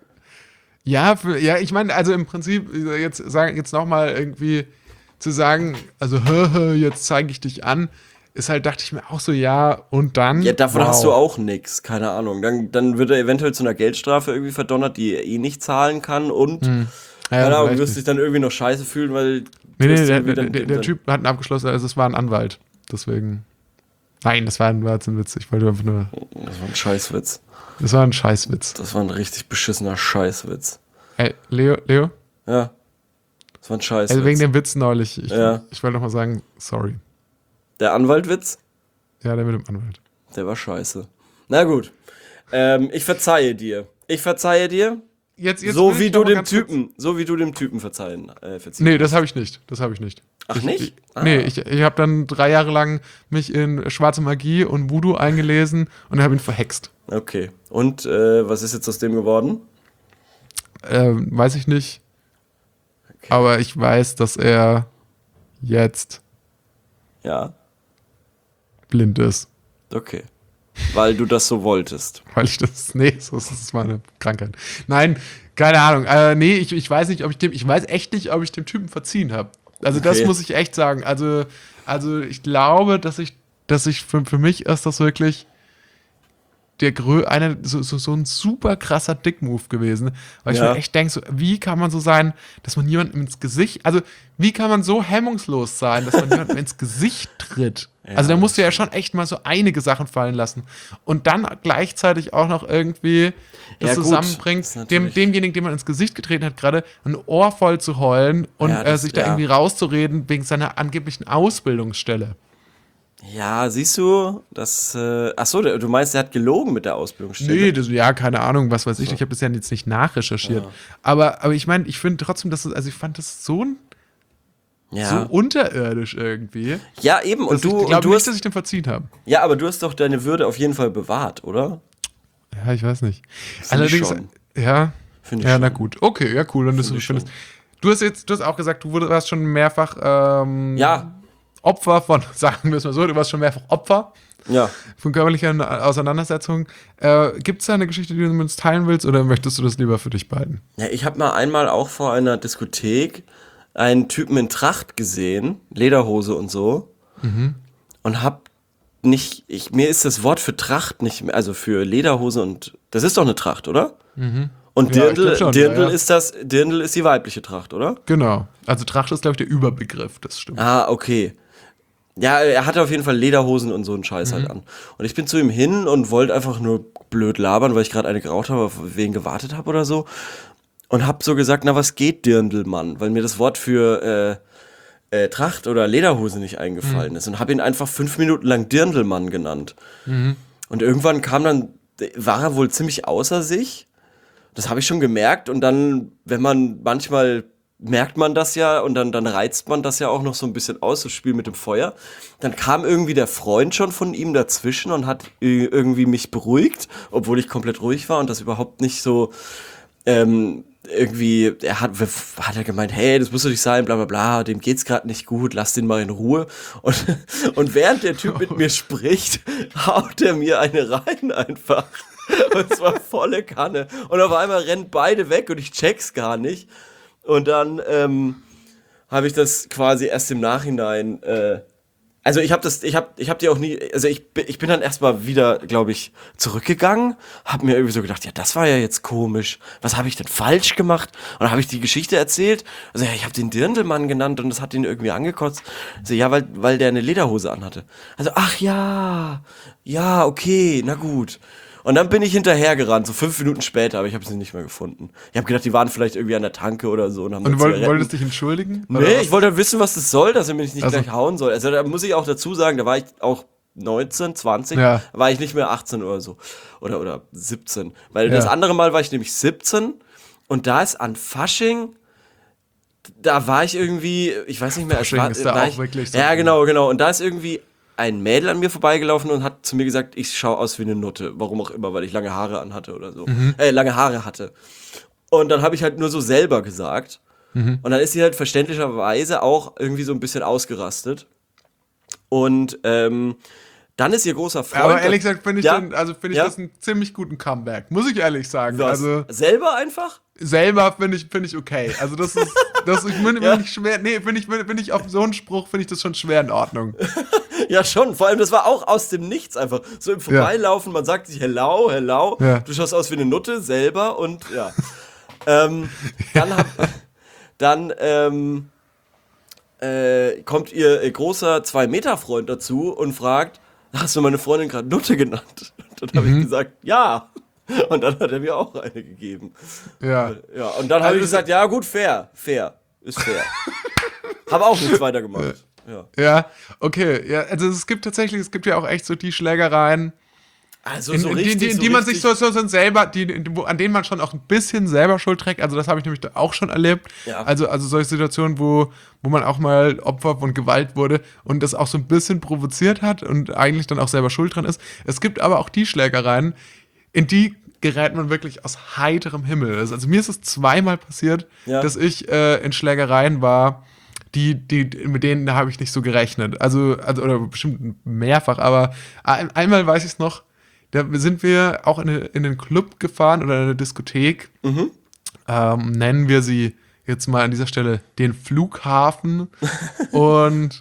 Speaker 1: Ja, für, ja, ich meine, also im Prinzip, jetzt sagen, jetzt nochmal irgendwie zu sagen, also hö, hö, jetzt zeige ich dich an, ist halt, dachte ich mir auch so, ja, und dann.
Speaker 2: Ja, davon
Speaker 1: wow.
Speaker 2: hast du auch nichts, keine Ahnung. Dann, dann wird er eventuell zu einer Geldstrafe irgendwie verdonnert, die er eh nicht zahlen kann und,
Speaker 1: Ja,
Speaker 2: keine Ahnung, du
Speaker 1: vielleicht
Speaker 2: wirst dich
Speaker 1: nicht.
Speaker 2: dann irgendwie noch scheiße fühlen, weil du
Speaker 1: Nee, nee,
Speaker 2: wirst
Speaker 1: der,
Speaker 2: irgendwie
Speaker 1: der,
Speaker 2: dann-
Speaker 1: der, der
Speaker 2: dann-
Speaker 1: Typ hat einen abgeschlossen, also es war ein Anwalt. Deswegen. Nein, das war ein, war jetzt ein Witz. Ich wollte einfach nur.
Speaker 2: Das war ein Scheißwitz.
Speaker 1: Das war ein Scheißwitz.
Speaker 2: Das war ein richtig beschissener Scheißwitz.
Speaker 1: Ey, Leo, Leo?
Speaker 2: Ja. Das war ein Scheißwitz.
Speaker 1: Also wegen dem Witz neulich. Ich,
Speaker 2: Ja.
Speaker 1: ich wollte nochmal sagen, sorry.
Speaker 2: Der Anwaltwitz,
Speaker 1: Ja, der mit dem Anwalt.
Speaker 2: der war scheiße. Na gut. Ähm, ich verzeihe dir. Ich verzeihe dir,
Speaker 1: Jetzt, jetzt
Speaker 2: so
Speaker 1: will
Speaker 2: wie
Speaker 1: ich
Speaker 2: du
Speaker 1: noch mal
Speaker 2: dem
Speaker 1: ganz kurz-
Speaker 2: Typen, so wie du dem Typen verzeihen, äh, verziehen.
Speaker 1: Nee, das habe ich nicht. Das habe ich nicht.
Speaker 2: Ach,
Speaker 1: ich,
Speaker 2: nicht?
Speaker 1: Ich,
Speaker 2: Ah.
Speaker 1: Nee, ich, ich habe dann drei Jahre lang mich in schwarze Magie und Voodoo eingelesen und habe ihn verhext.
Speaker 2: Okay. Und äh, was ist jetzt aus dem geworden?
Speaker 1: Ähm, weiß ich nicht. Aber ich weiß, dass er jetzt
Speaker 2: Ja.
Speaker 1: blind ist.
Speaker 2: Okay. Weil du das so wolltest.
Speaker 1: Weil ich das. Nee, so ist es meine Krankheit. Nein, keine Ahnung. Äh, nee, ich, ich weiß nicht, ob ich dem. Ich weiß echt nicht, ob ich dem Typen verziehen habe. Also, das
Speaker 2: Okay.
Speaker 1: muss ich echt sagen. Also, also ich glaube, dass ich, dass ich für, für mich ist das wirklich der Grö eine, so, so, so ein super krasser Dick-Move gewesen. Weil ich
Speaker 2: Ja.
Speaker 1: mir echt denke, so, wie kann man so sein, dass man jemandem ins Gesicht, also wie kann man so hemmungslos sein, dass man jemandem ins Gesicht tritt? Also da musst du ja schon echt mal so einige Sachen fallen lassen. Und dann gleichzeitig auch noch irgendwie das
Speaker 2: Ja, gut,
Speaker 1: zusammenbringt,
Speaker 2: ist
Speaker 1: dem,
Speaker 2: natürlich-
Speaker 1: demjenigen, dem man ins Gesicht getreten hat, gerade ein Ohr voll zu heulen und
Speaker 2: Ja,
Speaker 1: äh,
Speaker 2: das-
Speaker 1: sich da
Speaker 2: ja.
Speaker 1: irgendwie rauszureden wegen seiner angeblichen Ausbildungsstelle.
Speaker 2: Ja, siehst du, das. Äh, achso, du meinst, er hat gelogen mit der Ausbildungsstelle?
Speaker 1: Nee, das, ja, keine Ahnung, was weiß ich. Ich habe das ja jetzt nicht nachrecherchiert. Aber, aber ich meine, ich finde trotzdem, dass es, also ich fand das so, ein-
Speaker 2: ja.
Speaker 1: so unterirdisch irgendwie.
Speaker 2: ja, eben.
Speaker 1: dass
Speaker 2: Und du,
Speaker 1: ich
Speaker 2: und
Speaker 1: glaube
Speaker 2: du
Speaker 1: nicht,
Speaker 2: hast.
Speaker 1: dass ich den verziehen habe.
Speaker 2: Ja, aber du hast doch deine Würde auf jeden Fall bewahrt, oder?
Speaker 1: Ja, ich weiß nicht.
Speaker 2: Find ich
Speaker 1: Allerdings,
Speaker 2: schon.
Speaker 1: ja,
Speaker 2: Find ich
Speaker 1: ja,
Speaker 2: schon.
Speaker 1: na gut. Okay, ja, cool. Dann du
Speaker 2: ich
Speaker 1: findest, du hast jetzt, du hast auch gesagt, du wurdest- warst schon mehrfach ähm,
Speaker 2: Ja,
Speaker 1: Opfer von, sagen wir es mal so, du warst schon mehrfach Opfer
Speaker 2: ja.
Speaker 1: von körperlichen Auseinandersetzungen. Äh, Gibt es da eine Geschichte, die du mit uns teilen willst, oder möchtest du das lieber für dich behalten?
Speaker 2: Ja, ich habe mal einmal auch vor einer Diskothek einen Typen in Tracht gesehen, Lederhose und so, und hab nicht, ich, mir ist das Wort für Tracht nicht mehr, also für Lederhose und, das ist doch eine Tracht, oder? Und
Speaker 1: Ja, ich
Speaker 2: Dirndl,
Speaker 1: glaub schon,
Speaker 2: Dirndl
Speaker 1: ja, ja.
Speaker 2: ist das, Dirndl ist die weibliche Tracht, oder?
Speaker 1: Genau. Also Tracht ist, glaube ich, der Überbegriff, das stimmt.
Speaker 2: Ah, okay. Ja, er hatte auf jeden Fall Lederhosen und so einen Scheiß halt an. Und ich bin zu ihm hin und wollte einfach nur blöd labern, weil ich gerade eine geraucht habe, auf wen gewartet habe oder so. Und hab so gesagt, na, was geht, Dirndl, Mann? Weil mir das Wort für äh, Tracht oder Lederhose nicht eingefallen
Speaker 1: Mhm.
Speaker 2: ist und habe ihn einfach fünf Minuten lang Dirndlmann genannt. Und irgendwann kam dann, war er wohl ziemlich außer sich. Das habe ich schon gemerkt. Und dann, wenn man manchmal merkt man das ja und dann, dann reizt man das ja auch noch so ein bisschen aus, das Spiel mit dem Feuer. Dann kam irgendwie der Freund schon von ihm dazwischen und hat äh, irgendwie mich beruhigt, obwohl ich komplett ruhig war und das überhaupt nicht so ähm, irgendwie, er hat, hat er gemeint, hey, das muss doch nicht sein, bla bla bla, dem geht's gerade nicht gut, lass den mal in Ruhe. Und, und während der Typ mit mir spricht, haut er mir eine rein einfach. Und zwar volle Kanne. Und auf einmal rennen beide weg und ich check's gar nicht. Und dann ähm, habe ich das quasi erst im Nachhinein, äh, also ich habe das, ich habe, ich habe die auch nie, also ich, bin- ich bin dann erstmal wieder, glaube ich, zurückgegangen, habe mir irgendwie so gedacht, ja, das war ja jetzt komisch, was habe ich denn falsch gemacht? Und dann habe ich die Geschichte erzählt, also ja, ich habe den Dirndlmann genannt und das hat ihn irgendwie angekotzt. Also ja, weil, weil der eine Lederhose anhatte. Also ach ja, ja, okay, na gut. Und dann bin ich hinterhergerannt, so fünf Minuten später, aber ich habe sie nicht mehr gefunden. Ich habe gedacht, die waren vielleicht irgendwie an der Tanke oder so und haben
Speaker 1: Und
Speaker 2: dann
Speaker 1: du woll-
Speaker 2: Zigaretten-
Speaker 1: wolltest dich entschuldigen? Oder
Speaker 2: Nee,
Speaker 1: was?
Speaker 2: ich wollte wissen, was das soll, dass er mich nicht
Speaker 1: Also-
Speaker 2: gleich hauen soll. Also da muss ich auch dazu sagen, da war ich auch neunzehn, zwanzig,
Speaker 1: Ja.
Speaker 2: war ich nicht mehr achtzehn oder so. Oder, oder siebzehn. Weil
Speaker 1: Ja.
Speaker 2: das andere Mal war ich nämlich siebzehn und da ist an Fasching, da war ich irgendwie, ich weiß nicht mehr, es
Speaker 1: Fasching
Speaker 2: war,
Speaker 1: ist da
Speaker 2: war
Speaker 1: auch
Speaker 2: ich,
Speaker 1: wirklich so
Speaker 2: Ja,
Speaker 1: cool.
Speaker 2: genau, genau. Und da ist irgendwie ein Mädel an mir vorbeigelaufen und hat zu mir gesagt, ich schaue aus wie eine Nutte. Warum auch immer, weil ich lange Haare anhatte oder so.
Speaker 1: Mhm.
Speaker 2: Äh, lange Haare hatte. Und dann habe ich halt nur so selber gesagt.
Speaker 1: Mhm.
Speaker 2: Und dann ist sie halt verständlicherweise auch irgendwie so ein bisschen ausgerastet. Und ähm, dann ist ihr großer Freund.
Speaker 1: Aber ehrlich gesagt finde ich,
Speaker 2: Ja?
Speaker 1: den, also find ich
Speaker 2: Ja?
Speaker 1: das einen ziemlich guten Comeback, muss ich ehrlich sagen.
Speaker 2: Was?
Speaker 1: Also
Speaker 2: Selber einfach?
Speaker 1: selber finde ich, find ich okay. Also das ist, das ich finde
Speaker 2: Ja.
Speaker 1: find ich schwer, nee, finde ich, find ich auf so einen Spruch, finde ich das schon schwer in Ordnung.
Speaker 2: Ja, schon. Vor allem, das war auch aus dem Nichts einfach. So im Vorbeilaufen, man sagt sich hello, hello.
Speaker 1: Ja.
Speaker 2: Du schaust aus wie eine Nutte selber und ja. ähm, dann hab, dann ähm, äh, kommt ihr äh, großer zwei-Meter-Freund dazu und fragt, hast du meine Freundin gerade Nutte genannt? Und dann habe
Speaker 1: Mhm.
Speaker 2: ich gesagt, ja. Und dann hat er mir auch eine gegeben.
Speaker 1: Ja.
Speaker 2: Ja, und dann habe ich
Speaker 1: Also-
Speaker 2: gesagt, ja gut, fair, fair, ist fair. Habe auch nichts weiter gemacht. Ja.
Speaker 1: Ja, okay. Ja, also es gibt tatsächlich, es gibt ja auch echt so die Schlägereien,
Speaker 2: Also
Speaker 1: in,
Speaker 2: so
Speaker 1: in,
Speaker 2: richtig,
Speaker 1: die, die, in
Speaker 2: so
Speaker 1: die man sich
Speaker 2: richtig-
Speaker 1: so, so, so selber, die, wo, an denen man schon auch ein bisschen selber Schuld trägt. Also das habe ich nämlich auch schon erlebt.
Speaker 2: Ja.
Speaker 1: Also, also solche Situationen, wo, wo man auch mal Opfer von Gewalt wurde und das auch so ein bisschen provoziert hat und eigentlich dann auch selber schuld dran ist. Es gibt aber auch die Schlägereien, in die gerät man wirklich aus heiterem Himmel. Also, also mir ist es zweimal passiert,
Speaker 2: Ja.
Speaker 1: dass ich äh, in Schlägereien war, die, die, mit denen habe ich nicht so gerechnet. Also, also oder bestimmt mehrfach, aber ein, einmal weiß ich es noch, da sind wir auch in, eine, in einen Club gefahren oder in eine Diskothek. Ähm, nennen wir sie jetzt mal an dieser Stelle den Flughafen. Und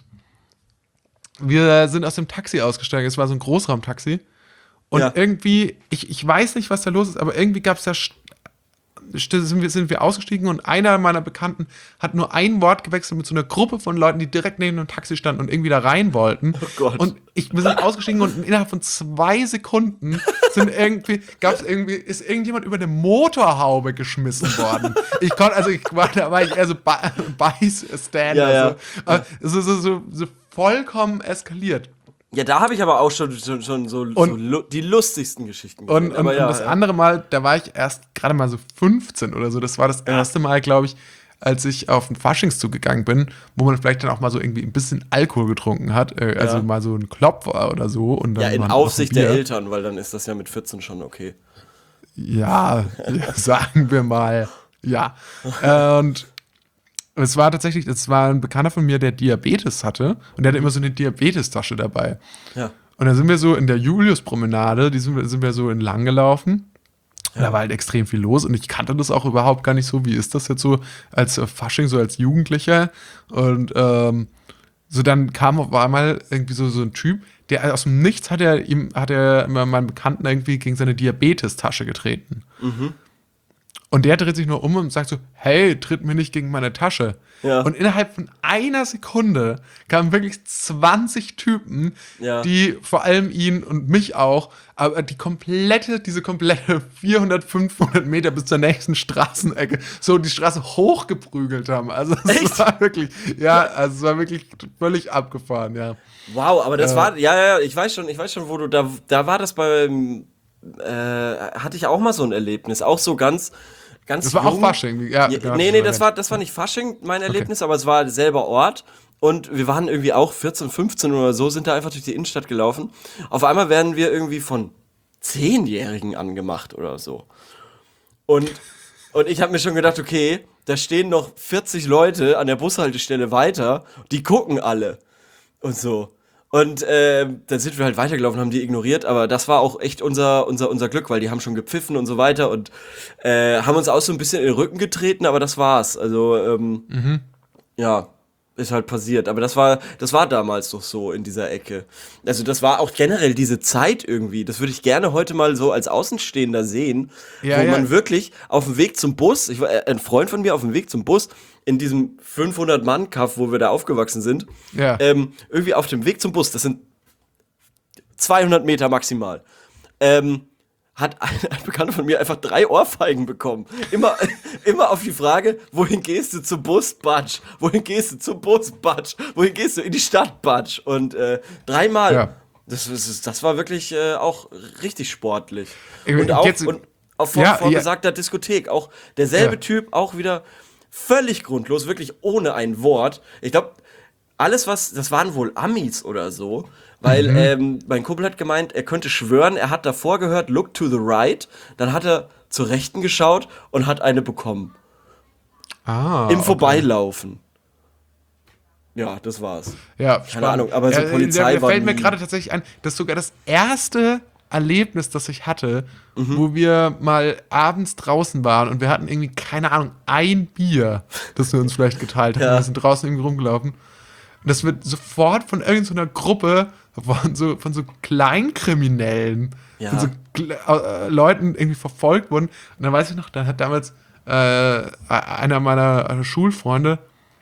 Speaker 1: wir sind aus dem Taxi ausgestiegen. Es war so ein Großraumtaxi. Und
Speaker 2: Ja.
Speaker 1: irgendwie, ich, ich weiß nicht, was da los ist, aber irgendwie gab es da, st- st- sind wir, sind wir ausgestiegen und einer meiner Bekannten hat nur ein Wort gewechselt mit so einer Gruppe von Leuten, die direkt neben dem Taxi standen und irgendwie da rein wollten.
Speaker 2: Oh Gott.
Speaker 1: Und ich, wir sind ausgestiegen und innerhalb von zwei Sekunden sind irgendwie, gab's irgendwie, ist irgendjemand über eine Motorhaube geschmissen worden. Ich konnte, also ich war, da war ich eher so Beißstander.
Speaker 2: Ja, ja.
Speaker 1: So. Aber so, so, so, so vollkommen eskaliert.
Speaker 2: Ja, da habe ich aber auch schon, schon, schon so, so
Speaker 1: Und-
Speaker 2: lu die lustigsten Geschichten
Speaker 1: Und,
Speaker 2: gesehen.
Speaker 1: und,
Speaker 2: aber
Speaker 1: und
Speaker 2: ja,
Speaker 1: das
Speaker 2: ja.
Speaker 1: andere Mal, da war ich erst gerade mal so fünfzehn oder so. Das war das erste Mal, glaube ich, als ich auf einen Faschingszug gegangen bin, wo man vielleicht dann auch mal so irgendwie ein bisschen Alkohol getrunken hat. Äh, also
Speaker 2: Ja.
Speaker 1: mal so ein Klopfer oder so. Und dann
Speaker 2: Ja, in
Speaker 1: mal noch
Speaker 2: Aufsicht
Speaker 1: ein
Speaker 2: der
Speaker 1: Bier.
Speaker 2: Eltern, weil dann ist das ja mit vierzehn schon okay.
Speaker 1: Ja, ja, sagen wir mal. Ja. Äh, und es war tatsächlich, es war ein Bekannter von mir, der Diabetes hatte. Und der hatte immer so eine Diabetestasche dabei.
Speaker 2: Ja.
Speaker 1: Und dann sind wir so in der Julius-Promenade, die sind wir, sind wir so entlang gelaufen. Und da war halt extrem viel los und ich kannte das auch überhaupt gar nicht so. Wie ist das jetzt so als äh, Fasching, so als Jugendlicher? Und ähm, so dann kam auf einmal irgendwie so, so ein Typ, der aus dem Nichts hat er ihm, hat er meinen Bekannten irgendwie gegen seine Diabetestasche getreten. Und der dreht sich nur um und sagt so, hey, tritt mir nicht gegen meine Tasche.
Speaker 2: Ja.
Speaker 1: Und innerhalb von einer Sekunde kamen wirklich zwanzig Typen,
Speaker 2: Ja.
Speaker 1: die vor allem ihn und mich auch, aber die komplette, diese komplette vierhundert, fünfhundert Meter bis zur nächsten Straßenecke so die Straße hochgeprügelt haben. Also es
Speaker 2: Echt?
Speaker 1: war wirklich, ja, also es war wirklich völlig abgefahren, ja.
Speaker 2: Wow, aber das
Speaker 1: Äh.
Speaker 2: war, ja, ja, ich weiß schon, ich weiß schon, wo du, da, da war das beim, äh, hatte ich auch mal so ein Erlebnis, auch so ganz, ganz
Speaker 1: Das war auch
Speaker 2: jung.
Speaker 1: Fasching. Ja,
Speaker 2: Ja,
Speaker 1: genau,
Speaker 2: nee,
Speaker 1: das
Speaker 2: nee,
Speaker 1: war
Speaker 2: das war, das war nicht Fasching, mein Erlebnis, aber es war selber Ort. Und wir waren irgendwie auch vierzehn, fünfzehn oder so, sind da einfach durch die Innenstadt gelaufen. Auf einmal werden wir irgendwie von Zehnjährigen angemacht oder so. Und, und ich habe mir schon gedacht, okay, da stehen noch vierzig Leute an der Bushaltestelle weiter, die gucken alle und so. Und äh, dann sind wir halt weitergelaufen, haben die ignoriert, aber das war auch echt unser, unser, unser Glück, weil die haben schon gepfiffen und so weiter und äh, haben uns auch so ein bisschen in den Rücken getreten, aber das war's. Also, ähm,
Speaker 1: Mhm.
Speaker 2: ja, ist halt passiert. Aber das war, das war damals doch so in dieser Ecke. Also das war auch generell diese Zeit irgendwie. Das würde ich gerne heute mal so als Außenstehender sehen,
Speaker 1: Ja,
Speaker 2: wo
Speaker 1: ja.
Speaker 2: man wirklich auf dem Weg zum Bus, ich war, äh, ein Freund von mir auf dem Weg zum Bus, in diesem fünfhundert-Mann-Kaff, wo wir da aufgewachsen sind,
Speaker 1: Ja.
Speaker 2: ähm, irgendwie auf dem Weg zum Bus, das sind zweihundert Meter maximal, ähm, hat ein, ein Bekannter von mir einfach drei Ohrfeigen bekommen. Immer, immer auf die Frage, wohin gehst du zum Bus, Batsch? Wohin gehst du zum Bus, Batsch? Wohin gehst du in die Stadt, Batsch? Und äh, dreimal.
Speaker 1: Ja.
Speaker 2: Das, das, das war wirklich äh, auch richtig sportlich.
Speaker 1: Ich-
Speaker 2: Und auch,
Speaker 1: jetzt-
Speaker 2: und auch vor,
Speaker 1: Ja,
Speaker 2: vor
Speaker 1: ja.
Speaker 2: besagter Diskothek. Auch derselbe
Speaker 1: Ja.
Speaker 2: Typ, auch wieder völlig grundlos, wirklich ohne ein Wort. Ich glaube, alles was, das waren wohl Amis oder so, weil
Speaker 1: Mhm.
Speaker 2: ähm, mein Kumpel hat gemeint, er könnte schwören, er hat davor gehört, look to the right, dann hat er zur Rechten geschaut und hat eine bekommen.
Speaker 1: Ah,
Speaker 2: Im
Speaker 1: okay.
Speaker 2: Vorbeilaufen. Ja, das war's.
Speaker 1: Ja, spannend.
Speaker 2: Ahnung, aber so
Speaker 1: Ja,
Speaker 2: Polizei
Speaker 1: da
Speaker 2: war
Speaker 1: fällt mir
Speaker 2: nie-
Speaker 1: gerade tatsächlich ein, dass sogar das erste Erlebnis, das ich hatte,
Speaker 2: Mhm.
Speaker 1: wo wir mal abends draußen waren und wir hatten irgendwie, keine Ahnung, ein Bier, das wir uns vielleicht geteilt haben.
Speaker 2: Ja.
Speaker 1: Wir sind draußen irgendwie rumgelaufen. Und das wird sofort von irgendeiner Gruppe, von so, von so Kleinkriminellen,
Speaker 2: Ja.
Speaker 1: von so Kle- äh, Leuten irgendwie verfolgt wurden. Und dann weiß ich noch, dann hat damals äh, einer meiner äh, Schulfreunde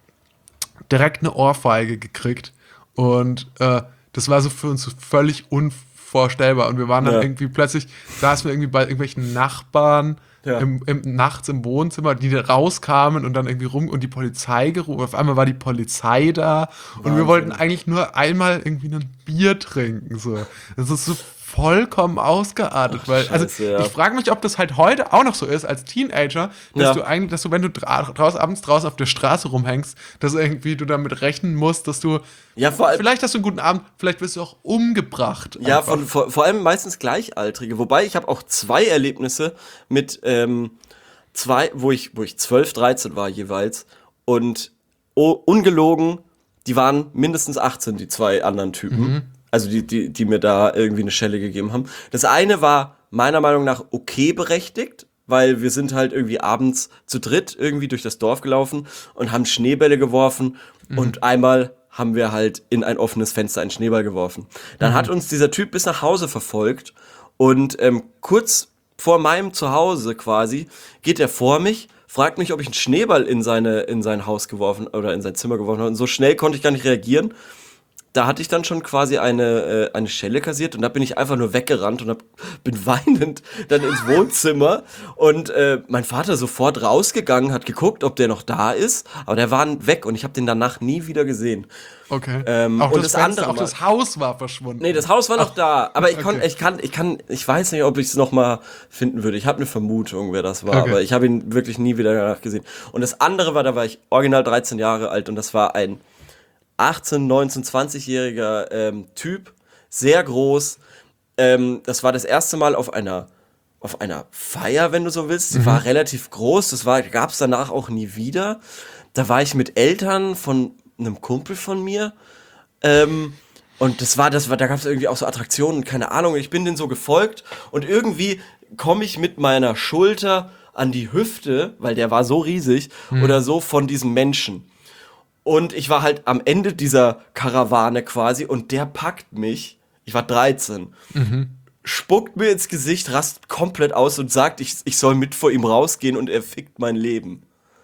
Speaker 1: direkt eine Ohrfeige gekriegt. Und äh, das war so für uns so völlig unvorstellbar. Und wir waren dann
Speaker 2: Ja.
Speaker 1: irgendwie plötzlich, saßen wir irgendwie bei irgendwelchen Nachbarn
Speaker 2: Ja.
Speaker 1: im, im, nachts im Wohnzimmer, die da rauskamen und dann irgendwie rum und die Polizei gerufen. Auf einmal war die Polizei da und wir
Speaker 2: Wahnsinn.
Speaker 1: wollten eigentlich nur einmal irgendwie ein Bier trinken. So. Das ist so vollkommen ausgeartet.
Speaker 2: Ach,
Speaker 1: weil, also
Speaker 2: Scheiße, ja.
Speaker 1: ich frage mich, ob das halt heute auch noch so ist als Teenager, dass
Speaker 2: Ja.
Speaker 1: du eigentlich, dass du, wenn du dra draußen, abends draußen auf der Straße rumhängst, dass irgendwie du damit rechnen musst, dass du
Speaker 2: Ja, vor allem,
Speaker 1: vielleicht hast du einen guten Abend, vielleicht wirst du auch umgebracht.
Speaker 2: ja,
Speaker 1: einfach.
Speaker 2: von, vor, vor allem meistens Gleichaltrige. Wobei ich habe auch zwei Erlebnisse mit ähm, zwei, wo ich, wo ich zwölf, dreizehn war jeweils. Und oh, ungelogen, die waren mindestens achtzehn, die zwei anderen Typen. Also die, die, die mir da irgendwie eine Schelle gegeben haben. Das eine war meiner Meinung nach okay berechtigt, weil wir sind halt irgendwie abends zu dritt irgendwie durch das Dorf gelaufen und haben Schneebälle geworfen und einmal haben wir halt in ein offenes Fenster einen Schneeball geworfen. Dann hat uns dieser Typ bis nach Hause verfolgt und ähm, kurz vor meinem Zuhause quasi geht er vor mich, fragt mich, ob ich einen Schneeball in seine in sein Haus geworfen oder in sein Zimmer geworfen habe. Und so schnell konnte ich gar nicht reagieren. Da hatte ich dann schon quasi eine, äh, eine Schelle kassiert und da bin ich einfach nur weggerannt und hab, bin weinend dann ins Wohnzimmer und äh, mein Vater sofort rausgegangen, hat geguckt, ob der noch da ist, aber der war weg und ich habe den danach nie wieder gesehen.
Speaker 1: Okay.
Speaker 2: Ähm,
Speaker 1: auch
Speaker 2: und
Speaker 1: das,
Speaker 2: das
Speaker 1: Fenster,
Speaker 2: andere
Speaker 1: auch
Speaker 2: Mal-
Speaker 1: das Haus war verschwunden.
Speaker 2: Nee, das Haus war noch da, aber ich, kon,
Speaker 1: okay.
Speaker 2: ich kann, ich kann, ich weiß nicht, ob ich es noch mal finden würde. Ich habe eine Vermutung, wer das war,
Speaker 1: Okay.
Speaker 2: aber ich habe ihn wirklich nie wieder danach gesehen. Und das andere war, da war ich original dreizehn Jahre alt und das war ein achtzehn-, neunzehn-, zwanzigjähriger ähm, Typ, sehr groß. Ähm, das war das erste Mal auf einer auf einer Feier, wenn du so willst. Sie war relativ groß, das war gab es danach auch nie wieder. Da war ich mit Eltern von einem Kumpel von mir. Ähm, und das war, das war, da gab es irgendwie auch so Attraktionen, keine Ahnung. Ich bin denen so gefolgt und irgendwie komme ich mit meiner Schulter an die Hüfte, weil der war so riesig oder so von diesem Menschen. Und ich war halt am Ende dieser Karawane quasi und der packt mich. Ich war dreizehn. spuckt mir ins Gesicht, rastet komplett aus und sagt, ich, ich soll mit vor ihm rausgehen und er fickt mein Leben.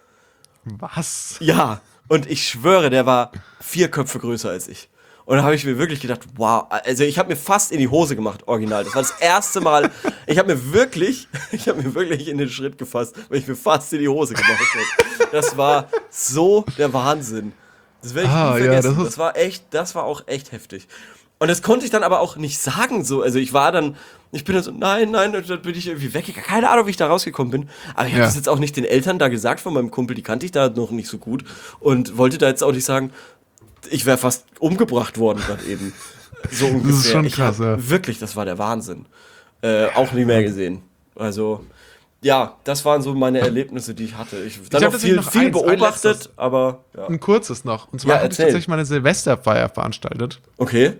Speaker 1: Was?
Speaker 2: Ja, und ich schwöre, der war vier Köpfe größer als ich. Und da habe ich mir wirklich gedacht, wow, also ich habe mir fast in die Hose gemacht, original. Das war das erste Mal, ich habe mir wirklich, ich habe mir wirklich in den Schritt gefasst, weil ich mir fast in die Hose gemacht habe. Das war so der Wahnsinn. Das werde ich
Speaker 1: Ah,
Speaker 2: nie
Speaker 1: ja,
Speaker 2: vergessen.
Speaker 1: das ist-
Speaker 2: Das war echt, das war auch echt heftig. Und das konnte ich dann aber auch nicht sagen so. Also ich war dann, ich bin dann so, nein, nein, dann bin ich irgendwie weggegangen. Keine Ahnung, wie ich da rausgekommen bin. Aber ich habe
Speaker 1: Ja.
Speaker 2: das jetzt auch nicht den Eltern da gesagt von meinem Kumpel, die kannte ich da noch nicht so gut. Und wollte da jetzt auch nicht sagen, ich wäre fast umgebracht worden gerade eben. So ungefähr.
Speaker 1: schon
Speaker 2: Ich
Speaker 1: krass,
Speaker 2: hab,
Speaker 1: ja.
Speaker 2: Wirklich, das war der Wahnsinn. Äh, auch nie mehr gesehen. Also, ja, das waren so meine Erlebnisse, die ich hatte. Ich habe dann
Speaker 1: hab
Speaker 2: noch
Speaker 1: tatsächlich
Speaker 2: viel,
Speaker 1: noch
Speaker 2: viel
Speaker 1: eins, ein
Speaker 2: beobachtet,
Speaker 1: letztes.
Speaker 2: aber ja.
Speaker 1: Ein kurzes noch. Und zwar
Speaker 2: Ja,
Speaker 1: habe ich
Speaker 2: erzähl.
Speaker 1: tatsächlich mal eine Silvesterfeier veranstaltet.
Speaker 2: Okay.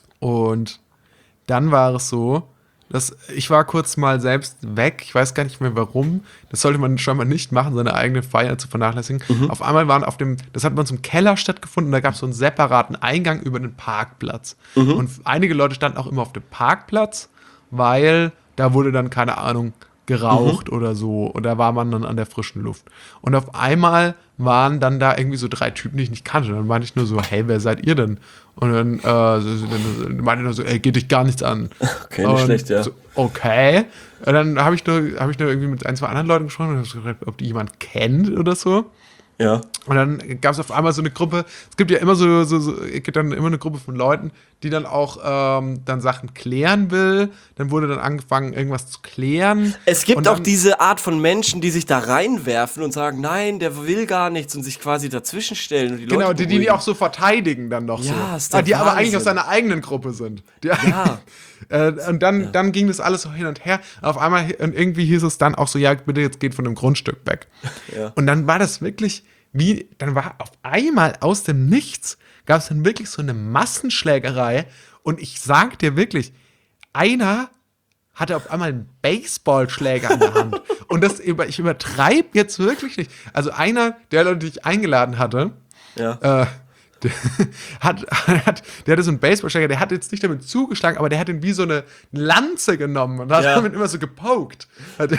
Speaker 1: Und dann war es so, dass ich war kurz mal selbst weg. Ich weiß gar nicht mehr warum. Das sollte man scheinbar nicht machen, seine eigene Feier zu vernachlässigen. Auf einmal waren auf dem, das hat bei uns im Keller stattgefunden, da gab es so einen separaten Eingang über den Parkplatz. Und einige Leute standen auch immer auf dem Parkplatz, weil da wurde dann, keine Ahnung, geraucht oder so. Und da war man dann an der frischen Luft. Und auf einmal waren dann da irgendwie so drei Typen, die ich nicht kannte. Dann meinte ich nur so, hey, wer seid ihr denn? Und dann, äh, so, so, dann meinte ich nur so, ey, geht dich gar nichts an.
Speaker 2: Okay, nicht
Speaker 1: Und
Speaker 2: schlecht, ja.
Speaker 1: So, okay. Und dann habe ich, nur- hab ich nur irgendwie mit ein, zwei anderen Leuten gesprochen und hab so gefragt, ob die jemand kennt oder so.
Speaker 2: Ja.
Speaker 1: Und dann gab es auf einmal so eine Gruppe, es gibt ja immer so, so, so es gibt dann immer eine Gruppe von Leuten, die dann auch ähm, dann Sachen klären will. Dann wurde dann angefangen, irgendwas zu klären.
Speaker 2: Es gibt
Speaker 1: Und
Speaker 2: auch
Speaker 1: dann-
Speaker 2: diese Art von Menschen, die sich da reinwerfen und sagen, nein, der will gar nichts und sich quasi dazwischen stellen und die
Speaker 1: Genau,
Speaker 2: Leute
Speaker 1: die, die
Speaker 2: beruhigen.
Speaker 1: auch so verteidigen dann noch
Speaker 2: Ja,
Speaker 1: so.
Speaker 2: ist der
Speaker 1: Ah, die aber eigentlich
Speaker 2: Wahnsinn.
Speaker 1: aus seiner eigenen Gruppe sind. Die,
Speaker 2: Ja.
Speaker 1: äh, und dann, dann ging das alles so hin und her. Auf einmal, und irgendwie hieß es dann auch so, ja, bitte jetzt geht von dem Grundstück weg.
Speaker 2: Ja.
Speaker 1: Und dann war das wirklich, wie, dann war auf einmal aus dem Nichts, gab es dann wirklich so eine Massenschlägerei. Und ich sag dir wirklich, einer hatte auf einmal einen Baseballschläger in der Hand. Und das über, ich übertreibe jetzt wirklich nicht. Also einer der Leute, die ich eingeladen hatte,
Speaker 2: Ja.
Speaker 1: äh, der, hat, hat, der hatte so einen Baseballschläger, der hat jetzt nicht damit zugeschlagen, aber der hat ihn wie so eine Lanze genommen und hat
Speaker 2: Ja.
Speaker 1: damit immer so gepokt. Und,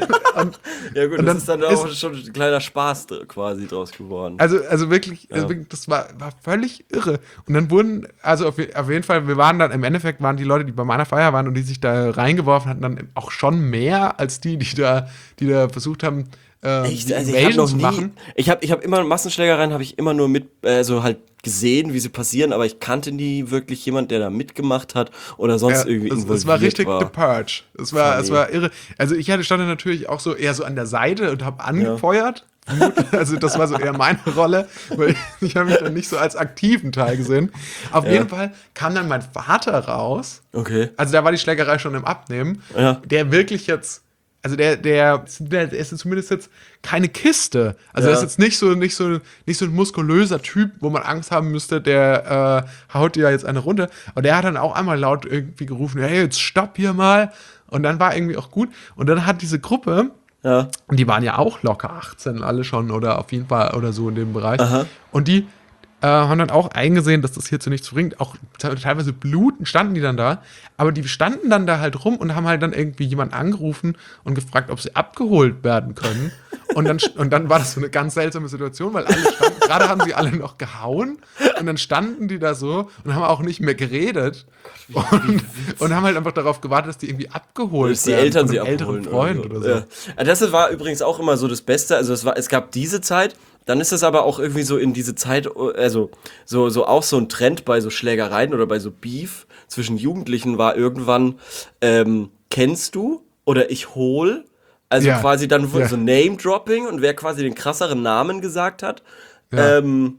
Speaker 2: Ja gut,
Speaker 1: und
Speaker 2: das
Speaker 1: dann
Speaker 2: ist dann
Speaker 1: ist-
Speaker 2: auch schon ein kleiner Spaß dr- quasi draus geworden.
Speaker 1: also, also wirklich, also wirklich, das war, war völlig irre. Und dann wurden, also auf, auf jeden Fall, wir waren dann, im Endeffekt waren die Leute, die bei meiner Feier waren und die sich da reingeworfen hatten, dann auch schon mehr als die, die da, die da versucht haben, äh,
Speaker 2: Echt?
Speaker 1: die
Speaker 2: Also ich habe
Speaker 1: Invasion
Speaker 2: noch
Speaker 1: zu
Speaker 2: nie,
Speaker 1: machen.
Speaker 2: ich habe ich hab immer Massenschlägereien, habe ich immer nur mit, also halt gesehen, wie sie passieren, aber ich kannte nie wirklich jemand, der da mitgemacht hat oder sonst
Speaker 1: Ja,
Speaker 2: irgendwie
Speaker 1: es,
Speaker 2: involviert
Speaker 1: es war richtig
Speaker 2: war.
Speaker 1: The Purge. Es war,
Speaker 2: Funny.
Speaker 1: es war irre. Also ich hatte stand dann natürlich auch so eher so an der Seite und habe angefeuert. Also das war so eher meine Rolle, weil ich, ich habe mich dann nicht so als aktiven Teil gesehen. Auf
Speaker 2: Ja.
Speaker 1: jeden Fall kam dann mein Vater raus.
Speaker 2: Okay.
Speaker 1: Also da war die Schlägerei schon im Abnehmen.
Speaker 2: Ja.
Speaker 1: Der wirklich jetzt, also der, der, der ist zumindest jetzt keine Kiste. Also
Speaker 2: Ja.
Speaker 1: der ist jetzt nicht so, nicht so, nicht so ein muskulöser Typ, wo man Angst haben müsste, der äh, haut dir jetzt eine runter. Aber der hat dann auch einmal laut irgendwie gerufen, hey, jetzt stopp hier mal. Und dann war irgendwie auch gut. Und dann hat diese Gruppe,
Speaker 2: Ja.
Speaker 1: und die waren ja auch locker achtzehn, alle schon, oder auf jeden Fall, oder so in dem Bereich.
Speaker 2: Aha.
Speaker 1: Und die äh, haben dann auch eingesehen, dass das hierzu nichts bringt. Auch te- teilweise bluten standen die dann da. Aber die standen dann da halt rum und haben halt dann irgendwie jemanden angerufen und gefragt, ob sie abgeholt werden können. Und dann, und dann war das so eine ganz seltsame Situation, weil alle standen, gerade haben sie alle noch gehauen und dann standen die da so und haben auch nicht mehr geredet und, und haben halt einfach darauf gewartet, dass die irgendwie abgeholt
Speaker 2: Dass die
Speaker 1: werden
Speaker 2: Eltern
Speaker 1: von
Speaker 2: sie
Speaker 1: einem älteren
Speaker 2: abholen
Speaker 1: Freund oder so.
Speaker 2: Ja. Ja, das war übrigens auch immer so das Beste. Also es war, es gab diese Zeit, dann ist es aber auch irgendwie so in diese Zeit, also so, so auch so ein Trend bei so Schlägereien oder bei so Beef zwischen Jugendlichen war irgendwann, ähm, kennst du oder ich hol. Also
Speaker 1: Ja.
Speaker 2: quasi dann wurde
Speaker 1: Ja.
Speaker 2: so Name-Dropping und wer quasi den krasseren Namen gesagt hat,
Speaker 1: Ja.
Speaker 2: ähm,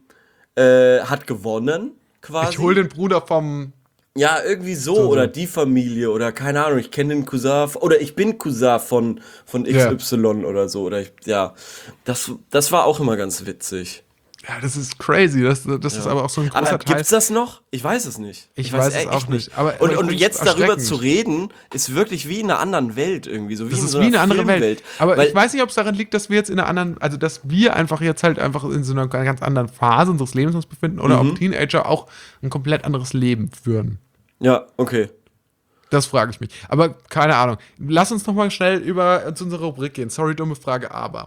Speaker 2: äh, hat gewonnen quasi.
Speaker 1: Ich hol den Bruder vom.
Speaker 2: Ja, irgendwie so,
Speaker 1: So, so.
Speaker 2: oder die Familie oder keine Ahnung, ich kenne den Cousin f- oder ich bin Cousin von, von X Y oder so oder ich, ja, das, das war auch immer ganz witzig.
Speaker 1: Ja, das ist crazy. Das, das ist aber auch so ein großer
Speaker 2: Aber
Speaker 1: Teil.
Speaker 2: gibt's das noch? Ich weiß es nicht.
Speaker 1: Ich weiß es
Speaker 2: echt
Speaker 1: auch nicht, aber-
Speaker 2: und
Speaker 1: aber ich
Speaker 2: und
Speaker 1: find's
Speaker 2: jetzt darüber
Speaker 1: erschreckend.
Speaker 2: zu reden, ist wirklich wie in einer anderen Welt irgendwie, so wie
Speaker 1: Das
Speaker 2: in
Speaker 1: ist
Speaker 2: so
Speaker 1: wie
Speaker 2: einer
Speaker 1: eine andere
Speaker 2: Filmwelt.
Speaker 1: Welt. Aber
Speaker 2: Weil,
Speaker 1: ich weiß nicht, ob es daran liegt, dass wir jetzt in einer anderen, also dass wir einfach jetzt halt einfach in so einer ganz anderen Phase unseres Lebens uns befinden oder
Speaker 2: Mhm.
Speaker 1: ob Teenager auch ein komplett anderes Leben führen.
Speaker 2: ja, okay.
Speaker 1: Das frage ich mich. Aber keine Ahnung. Lass uns noch mal schnell über äh, zu unserer Rubrik gehen. Sorry, dumme Frage, aber.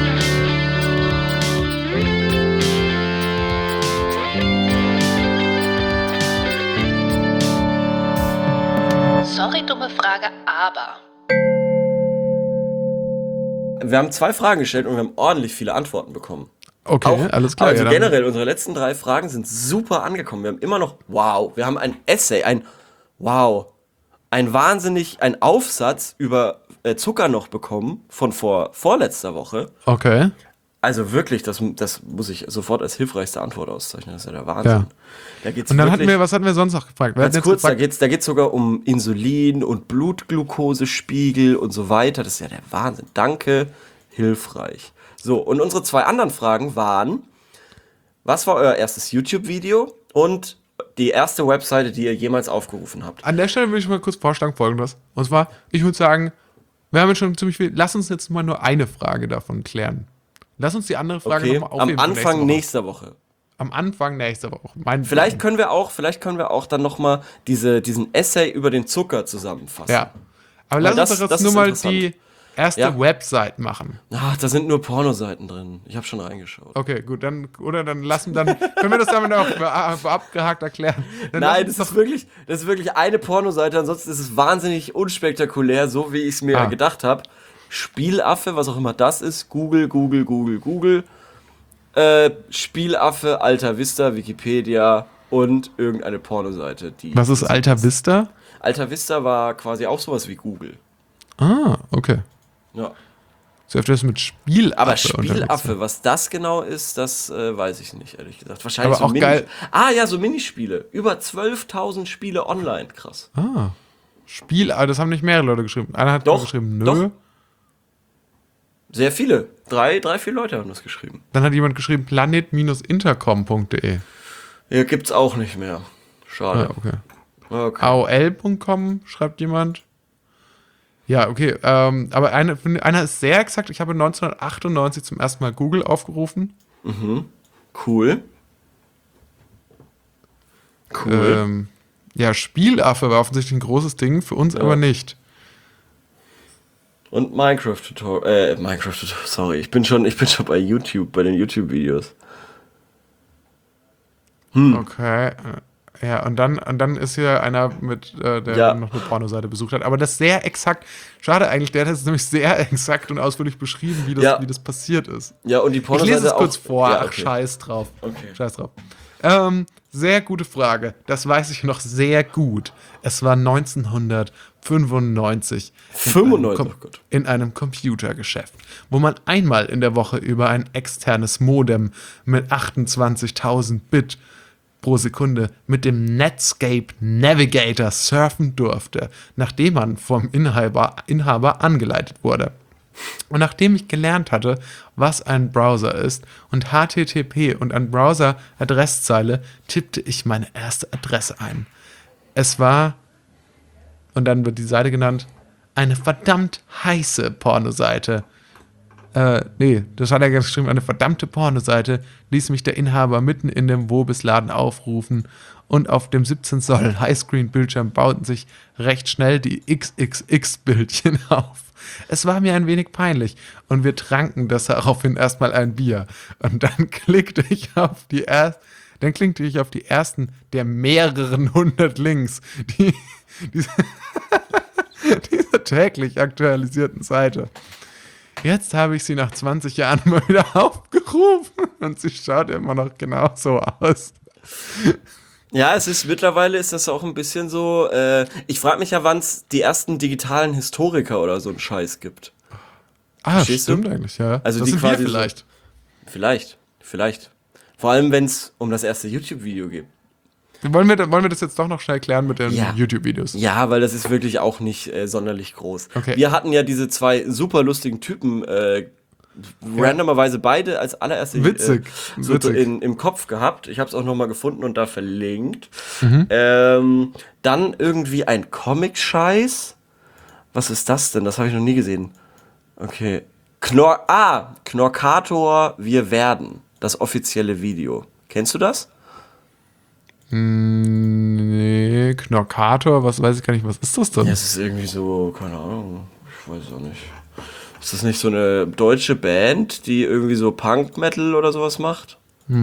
Speaker 3: Sorry, dumme Frage, aber.
Speaker 2: Wir haben zwei Fragen gestellt und wir haben ordentlich viele Antworten bekommen.
Speaker 1: Okay,
Speaker 2: Auch,
Speaker 1: alles klar.
Speaker 2: Also
Speaker 1: ja, dann-
Speaker 2: generell, unsere letzten drei Fragen sind super angekommen. Wir haben immer noch, wow, wir haben ein Essay, ein, wow, ein wahnsinnig, ein Aufsatz über äh, Zucker noch bekommen von vor, vorletzter Woche.
Speaker 1: Okay.
Speaker 2: Also wirklich, das, das muss ich sofort als hilfreichste Antwort auszeichnen. Das ist ja der Wahnsinn.
Speaker 1: Ja.
Speaker 2: Da geht's
Speaker 1: Und dann
Speaker 2: wirklich,
Speaker 1: hatten wir, was hatten wir sonst noch gefragt? Wir
Speaker 2: ganz
Speaker 1: hatten jetzt
Speaker 2: kurz, da
Speaker 1: gefragt,
Speaker 2: geht's, da geht's sogar um Insulin und Blutglukosespiegel und so weiter. Das ist ja der Wahnsinn. Danke, hilfreich. So, und unsere zwei anderen Fragen waren, was war euer erstes YouTube-Video und die erste Webseite, die ihr jemals aufgerufen habt?
Speaker 1: an der Stelle würde ich mal kurz vorschlagen folgendes. Und zwar, ich würde sagen, wir haben jetzt schon ziemlich viel. Lass uns jetzt mal nur eine Frage davon klären. Lass uns die andere Frage
Speaker 2: Okay,
Speaker 1: nochmal
Speaker 2: am
Speaker 1: aufheben. für
Speaker 2: Anfang
Speaker 1: Woche.
Speaker 2: nächster Woche.
Speaker 1: Am Anfang nächster Woche. Mein
Speaker 2: Vielleicht können wir auch, vielleicht können wir auch dann nochmal diese, diesen Essay über den Zucker zusammenfassen.
Speaker 1: Ja. Aber
Speaker 2: Weil
Speaker 1: lass
Speaker 2: das-
Speaker 1: uns doch
Speaker 2: das
Speaker 1: jetzt nur
Speaker 2: ist
Speaker 1: mal
Speaker 2: interessant.
Speaker 1: die erste
Speaker 2: Ja.
Speaker 1: Website machen.
Speaker 2: Ach, da sind nur Pornoseiten drin. Ich habe schon reingeschaut.
Speaker 1: Okay, gut, dann, oder dann lassen, dann können wir das damit auch be- abgehakt erklären. Dann lass
Speaker 2: Nein,
Speaker 1: uns
Speaker 2: das ist wirklich, das ist wirklich eine Pornoseite, ansonsten ist es wahnsinnig unspektakulär, so wie ich es mir
Speaker 1: Ah.
Speaker 2: gedacht habe. Spielaffe, was auch immer das ist, Google, Google, Google, Google. Äh, Spielaffe, Alta Vista, Wikipedia und irgendeine Pornoseite. Die
Speaker 1: Was ist Alta Vista?
Speaker 2: Alta Vista war quasi auch sowas wie Google.
Speaker 1: Ah, okay.
Speaker 2: Ja.
Speaker 1: So öfters mit Spielaffe.
Speaker 2: Aber
Speaker 1: unterwegs.
Speaker 2: Spielaffe, was das genau ist, das äh, weiß ich nicht, ehrlich gesagt. Wahrscheinlich
Speaker 1: Aber
Speaker 2: so
Speaker 1: auch
Speaker 2: Mini-
Speaker 1: geil.
Speaker 2: Ah ja, so Minispiele. Über zwölftausend Spiele online, krass.
Speaker 1: Ah, Spiel, aber das haben nicht mehrere Leute geschrieben. Einer hat
Speaker 2: Doch,
Speaker 1: geschrieben, nö.
Speaker 2: doch. Sehr viele. Drei, drei, vier Leute haben das geschrieben.
Speaker 1: Dann hat jemand geschrieben, planet intercom punkt de.
Speaker 2: Ja, gibt's auch nicht mehr.
Speaker 1: Ah,
Speaker 2: Schade.
Speaker 1: okay.
Speaker 2: Okay.
Speaker 1: A O L punkt com schreibt jemand. Ja, okay. Ähm, aber eine, einer ist sehr exakt. Ich habe neunzehnhundertachtundneunzig zum ersten Mal Google aufgerufen.
Speaker 2: Cool. Cool.
Speaker 1: Ähm, ja, Spielaffe war offensichtlich ein großes Ding, für uns aber nicht.
Speaker 2: Und Minecraft-Tutorial. Äh, Minecraft-Tutorial, sorry. Ich bin schon, ich bin schon bei YouTube, bei den YouTube-Videos.
Speaker 1: Okay. äh, Ja, und dann, und dann ist hier einer mit, äh, der
Speaker 2: Ja.
Speaker 1: noch eine Pornoseite besucht hat. Aber das sehr exakt, schade eigentlich, der hat es nämlich sehr exakt und ausführlich beschrieben, wie das,
Speaker 2: Ja.
Speaker 1: wie das passiert ist.
Speaker 2: Ja, und die
Speaker 1: Ich
Speaker 2: Pornoseite
Speaker 1: lese es kurz
Speaker 2: auch.
Speaker 1: vor,
Speaker 2: Ja,
Speaker 1: ach,
Speaker 2: okay.
Speaker 1: scheiß drauf.
Speaker 2: Okay.
Speaker 1: Scheiß drauf. Ähm, sehr gute Frage. Das weiß ich noch sehr gut. Es war neunzehnhundertfünfundneunzig.
Speaker 2: fünfundneunzig,
Speaker 1: In einem,
Speaker 2: oh Gott.
Speaker 1: in einem Computergeschäft, wo man einmal in der Woche über ein externes Modem mit achtundzwanzigtausend Bit pro Sekunde mit dem Netscape Navigator surfen durfte, nachdem man vom Inhaber, Inhaber angeleitet wurde. Und nachdem ich gelernt hatte, was ein Browser ist und H T T P und ein Browser-Adresszeile, tippte ich meine erste Adresse ein. Es war, und dann wird die Seite genannt, eine verdammt heiße Pornoseite. Äh, nee, das hat er geschrieben, eine verdammte Pornoseite ließ mich der Inhaber mitten in dem Wobisladen aufrufen und auf dem siebzehn Zoll Highscreen-Bildschirm bauten sich recht schnell die X X X-Bildchen auf. Es war mir ein wenig peinlich und wir tranken daraufhin erstmal ein Bier. Und dann klickte ich auf die erst, dann klickte ich auf die ersten der mehreren hundert Links, die diese, dieser täglich aktualisierten Seite. Jetzt habe ich sie nach zwanzig Jahren mal wieder aufgerufen und sie schaut immer noch genauso aus.
Speaker 2: Ja, es ist mittlerweile ist das auch ein bisschen so. Äh, ich frage mich ja, wann es die ersten digitalen Historiker oder so einen Scheiß gibt.
Speaker 1: Ah,
Speaker 2: Verstehst du?
Speaker 1: stimmt eigentlich, ja.
Speaker 2: Also
Speaker 1: das
Speaker 2: die
Speaker 1: sind wir
Speaker 2: quasi so-
Speaker 1: vielleicht.
Speaker 2: Vielleicht, vielleicht. Vor allem, wenn es um das erste YouTube-Video geht.
Speaker 1: Wollen wir, wollen wir das jetzt doch noch schnell klären mit den
Speaker 2: Ja.
Speaker 1: YouTube-Videos?
Speaker 2: Ja, weil das ist wirklich auch nicht äh, sonderlich groß.
Speaker 1: Okay.
Speaker 2: Wir hatten ja diese zwei super lustigen Typen äh, randomerweise beide als allererste
Speaker 1: Witzig,
Speaker 2: äh, so
Speaker 1: witzig.
Speaker 2: In, im Kopf gehabt. Ich habe es auch nochmal gefunden und da verlinkt.
Speaker 1: Mhm.
Speaker 2: Ähm, dann irgendwie ein Comic-Scheiß. Was ist das denn? Das habe ich noch nie gesehen. Okay. Knor ah, Knorkator, wir werden. Das offizielle Video. Kennst du das?
Speaker 1: Nee, Knorkator, was weiß ich gar nicht, was ist das denn?
Speaker 2: Ja, es ist irgendwie so, keine Ahnung, ich weiß auch nicht. Ist das nicht so eine deutsche Band, die irgendwie so Punk-Metal oder sowas macht?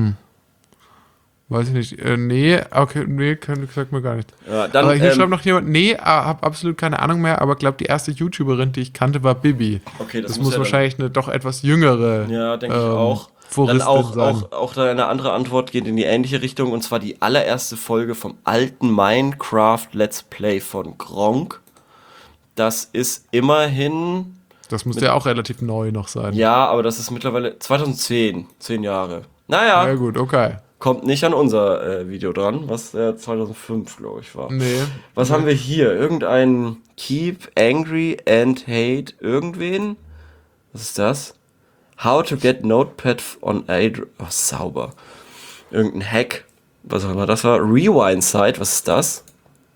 Speaker 1: Weiß ich nicht. Äh, nee, okay, nee, kann, sagt mir gar nicht.
Speaker 2: Ja, dann,
Speaker 1: aber hier
Speaker 2: ähm,
Speaker 1: schreibt noch jemand, nee, äh, hab absolut keine Ahnung mehr, aber glaube die erste YouTuberin, die ich kannte, war Bibi.
Speaker 2: Okay, das
Speaker 1: das
Speaker 2: muss
Speaker 1: muss
Speaker 2: ja
Speaker 1: wahrscheinlich eine doch etwas jüngere.
Speaker 2: Ja, denke ich
Speaker 1: ähm,
Speaker 2: auch.
Speaker 1: Floristin
Speaker 2: Dann auch,
Speaker 1: sein.
Speaker 2: auch, auch da eine andere Antwort geht in die ähnliche Richtung, und zwar die allererste Folge vom alten Minecraft Let's Play von Gronkh. Das ist immerhin,
Speaker 1: Das müsste ja auch relativ neu noch sein.
Speaker 2: ja, aber das ist mittlerweile zweitausendzehn, zehn Jahre. Naja,
Speaker 1: Ja gut, okay.
Speaker 2: kommt nicht an unser äh, Video dran, was äh, zweitausendfünf, glaube ich, war.
Speaker 1: Nee.
Speaker 2: Was haben wir hier? Irgendein Keep Angry and Hate irgendwen? Was ist das? How to get Notepad on Android. Oh, sauber. Irgendein Hack. Was auch immer das war. Rewind Site. Was ist das?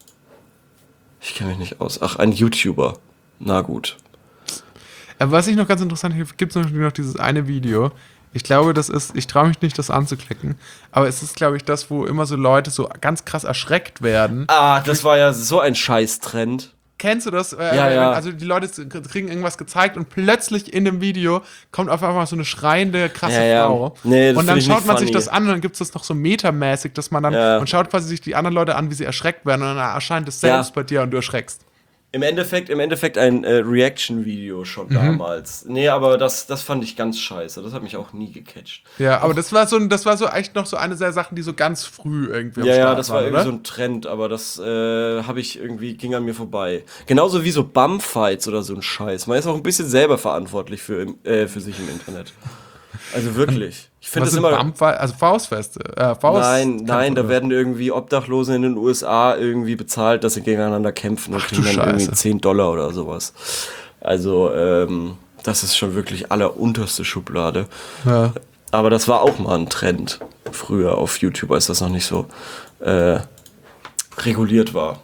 Speaker 2: Ich kenne mich nicht aus. Ach, ein YouTuber. Na gut.
Speaker 1: Aber was ich noch ganz interessant finde, gibt es noch dieses eine Video. Ich glaube, das ist, ich traue mich nicht, das anzuklicken, aber es ist, glaube ich, das, wo immer so Leute so ganz krass erschreckt werden.
Speaker 2: Ah, das war ja so ein Scheiß-Trend.
Speaker 1: Kennst du das? Äh,
Speaker 2: Ja, ja.
Speaker 1: Also die Leute kriegen irgendwas gezeigt und plötzlich in dem Video kommt auf einmal so eine schreiende, krasse
Speaker 2: Ja, ja.
Speaker 1: Frau.
Speaker 2: Nee, das
Speaker 1: und dann
Speaker 2: find ich
Speaker 1: schaut
Speaker 2: nicht
Speaker 1: man sich
Speaker 2: funny.
Speaker 1: das an und dann gibt es das noch so metamäßig, dass man dann
Speaker 2: Ja.
Speaker 1: und schaut quasi sich die anderen Leute an, wie sie erschreckt werden und dann erscheint es
Speaker 2: Ja.
Speaker 1: selbst bei dir und du erschreckst.
Speaker 2: Im Endeffekt, im Endeffekt ein äh, Reaction-Video schon damals. Nee, aber das, das fand ich ganz scheiße. Das hat mich auch nie gecatcht.
Speaker 1: Ja, aber das war so, das war so echt noch so eine der Sachen, die so ganz früh irgendwie am
Speaker 2: Ja, ja,
Speaker 1: Start
Speaker 2: das war
Speaker 1: waren,
Speaker 2: irgendwie
Speaker 1: oder?
Speaker 2: so ein Trend, aber das äh, habe ich irgendwie, ging an mir vorbei. Genauso wie so Bumfights oder so ein Scheiß. Man ist auch ein bisschen selber verantwortlich für, im- äh, für sich im Internet. Also wirklich. Ich finde
Speaker 1: Was
Speaker 2: das
Speaker 1: sind
Speaker 2: immer.
Speaker 1: Bump, also Faustfeste. Äh, Faust
Speaker 2: Nein, nein, da
Speaker 1: Kämpfe.
Speaker 2: werden irgendwie Obdachlosen in den U S A irgendwie bezahlt, dass sie gegeneinander kämpfen und
Speaker 1: Ach du
Speaker 2: kriegen dann irgendwie
Speaker 1: Scheiße.
Speaker 2: zehn Dollar oder sowas. Also, ähm, das ist schon wirklich allerunterste Schublade.
Speaker 1: Ja.
Speaker 2: Aber das war auch mal ein Trend früher auf YouTube, als das noch nicht so äh, reguliert war.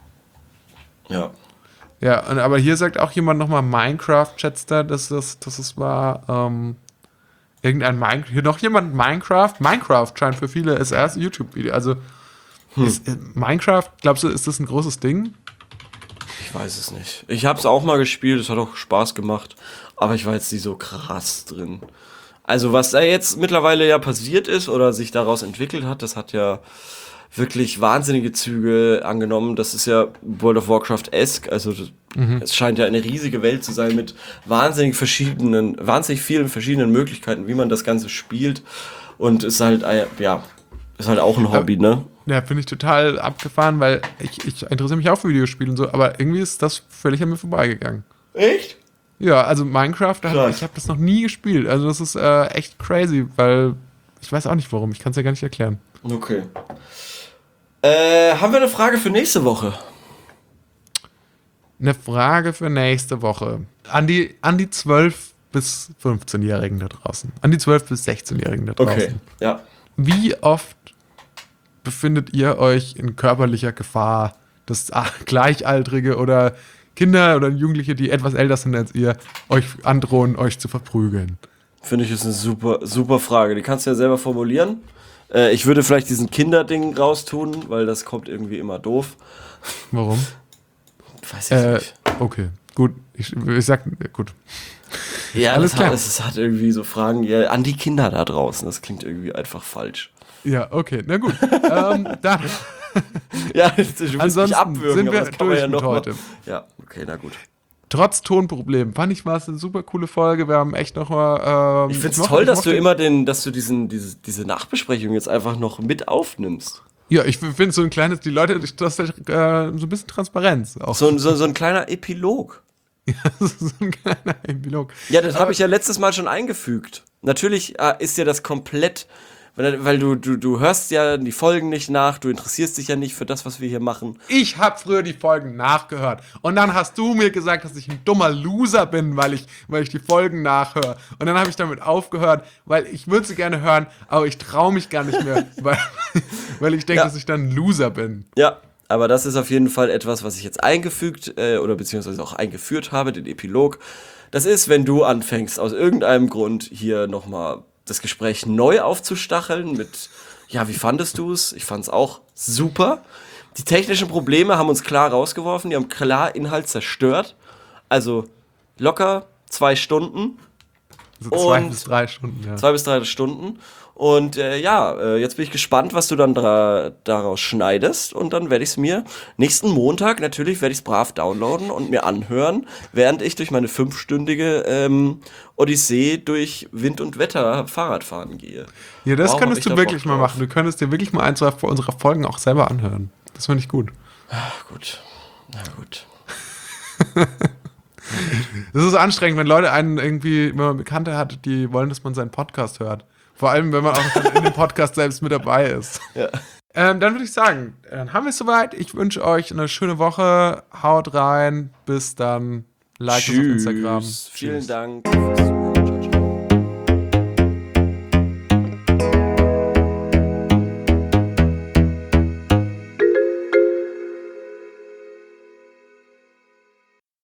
Speaker 2: Ja.
Speaker 1: Ja, und, aber hier sagt auch jemand nochmal Minecraft-Chatster, dass das, dass es war, ähm, irgendein Minecraft, hier noch jemand Minecraft, Minecraft scheint für viele das erste YouTube-Video, also ist, äh, Minecraft, glaubst du, ist das ein großes Ding?
Speaker 2: Ich weiß es nicht. Ich habe es auch mal gespielt, es hat auch Spaß gemacht, aber ich war jetzt nicht so krass drin. Also was da jetzt mittlerweile ja passiert ist oder sich daraus entwickelt hat, das hat ja wirklich wahnsinnige Züge angenommen. Das ist ja World of Warcraft-esque, also das, es scheint ja eine riesige Welt zu sein mit wahnsinnig verschiedenen, wahnsinnig vielen verschiedenen Möglichkeiten, wie man das Ganze spielt, und ist halt, äh, ja, ist halt auch ein Hobby, ne?
Speaker 1: Ja, finde ich total abgefahren, weil ich, ich interessiere mich auch für Videospiele und so, aber irgendwie ist das völlig an mir vorbeigegangen.
Speaker 2: Echt?
Speaker 1: Ja, also Minecraft, da hab,
Speaker 2: Krass.
Speaker 1: ich habe das noch nie gespielt, also das ist äh, echt crazy, weil ich weiß auch nicht warum, ich kann es ja gar nicht erklären.
Speaker 2: Okay. Äh, haben wir eine Frage für nächste Woche?
Speaker 1: Eine Frage für nächste Woche. An die, an die zwölf- bis fünfzehnjährigen da draußen. An die zwölf- bis sechzehnjährigen da draußen.
Speaker 2: Okay, ja.
Speaker 1: Wie oft befindet ihr euch in körperlicher Gefahr, dass ah, Gleichaltrige oder Kinder oder Jugendliche, die etwas älter sind als ihr, euch androhen, euch zu verprügeln?
Speaker 2: Finde ich, ist eine super, super Frage. Die kannst du ja selber formulieren. Äh, ich würde vielleicht diesen Kinderding raustun, weil das kommt irgendwie immer doof.
Speaker 1: Warum?
Speaker 2: Weiß ich
Speaker 1: Äh,
Speaker 2: nicht.
Speaker 1: okay, gut. Ich, ich sag, gut.
Speaker 2: Ja,
Speaker 1: alles
Speaker 2: das
Speaker 1: klar.
Speaker 2: hat, es hat irgendwie so Fragen ja, an die Kinder da draußen. Das klingt irgendwie einfach falsch.
Speaker 1: Ja, okay, na gut. ähm, dann,
Speaker 2: Ja, du willst mich
Speaker 1: ansonsten
Speaker 2: abwürgen,
Speaker 1: sind
Speaker 2: aber
Speaker 1: wir
Speaker 2: das kann man
Speaker 1: durch
Speaker 2: ja
Speaker 1: mit
Speaker 2: noch mal-
Speaker 1: heute.
Speaker 2: Ja, okay, na gut.
Speaker 1: Trotz Tonproblemen fand ich, war es eine super coole Folge. Wir haben echt noch mal. Ähm,
Speaker 2: Ich find's
Speaker 1: mochte-
Speaker 2: toll, dass
Speaker 1: mochte-
Speaker 2: du immer den, dass du diesen, diese, diese Nachbesprechung jetzt einfach noch mit aufnimmst.
Speaker 1: Ja, ich finde so ein kleines, die Leute, das ist äh, so ein bisschen Transparenz. Auch
Speaker 2: So, ein- so, so ein kleiner Epilog.
Speaker 1: so ein kleiner Epilog.
Speaker 2: Ja, das habe ich ja letztes Mal schon eingefügt. Natürlich äh, ist dir das komplett, weil, weil du, du, du hörst ja die Folgen nicht nach, du interessierst dich ja nicht für das, was wir hier machen.
Speaker 1: Ich habe früher die Folgen nachgehört. Und dann hast du mir gesagt, dass ich ein dummer Loser bin, weil ich, weil ich die Folgen nachhöre. Und dann habe ich damit aufgehört, weil ich würde sie gerne hören, aber ich traue mich gar nicht mehr, weil, weil ich denke,
Speaker 2: Ja.
Speaker 1: dass ich dann ein Loser bin.
Speaker 2: Ja, aber das ist auf jeden Fall etwas, was ich jetzt eingefügt äh, oder beziehungsweise auch eingeführt habe, den Epilog. Das ist, wenn du anfängst, aus irgendeinem Grund hier nochmal das Gespräch neu aufzustacheln mit, ja, wie fandest du es? Ich fand es auch super. Die technischen Probleme haben uns klar rausgeworfen, die haben klar Inhalt zerstört. Also locker zwei Stunden.
Speaker 1: So zwei
Speaker 2: Und-
Speaker 1: bis drei Stunden, ja.
Speaker 2: Zwei bis drei Stunden. Und äh, ja, äh, jetzt bin ich gespannt, was du dann dra- daraus schneidest. Und dann werde ich es mir nächsten Montag, natürlich werde ich es brav downloaden und mir anhören, während ich durch meine fünfstündige ähm, Odyssee durch Wind und Wetter Fahrradfahren gehe.
Speaker 1: Ja, das
Speaker 2: Wow, hab
Speaker 1: könntest
Speaker 2: ich
Speaker 1: du
Speaker 2: da
Speaker 1: wirklich
Speaker 2: Bock
Speaker 1: mal
Speaker 2: drauf.
Speaker 1: machen. Du könntest dir wirklich mal ein, zwei unserer Folgen auch selber anhören. Das finde ich gut.
Speaker 2: Ach, gut. Na gut.
Speaker 1: Das ist anstrengend, wenn Leute einen irgendwie, wenn man Bekannte hat, die wollen, dass man seinen Podcast hört. Vor allem, wenn man auch dann in dem Podcast selbst mit dabei ist.
Speaker 2: Ja.
Speaker 1: Ähm, dann würde ich sagen, dann haben wir es soweit. Ich wünsche euch eine schöne Woche. Haut rein. Bis dann. Like uns auf Instagram.
Speaker 2: Vielen
Speaker 1: Tschüss.
Speaker 2: Dank fürs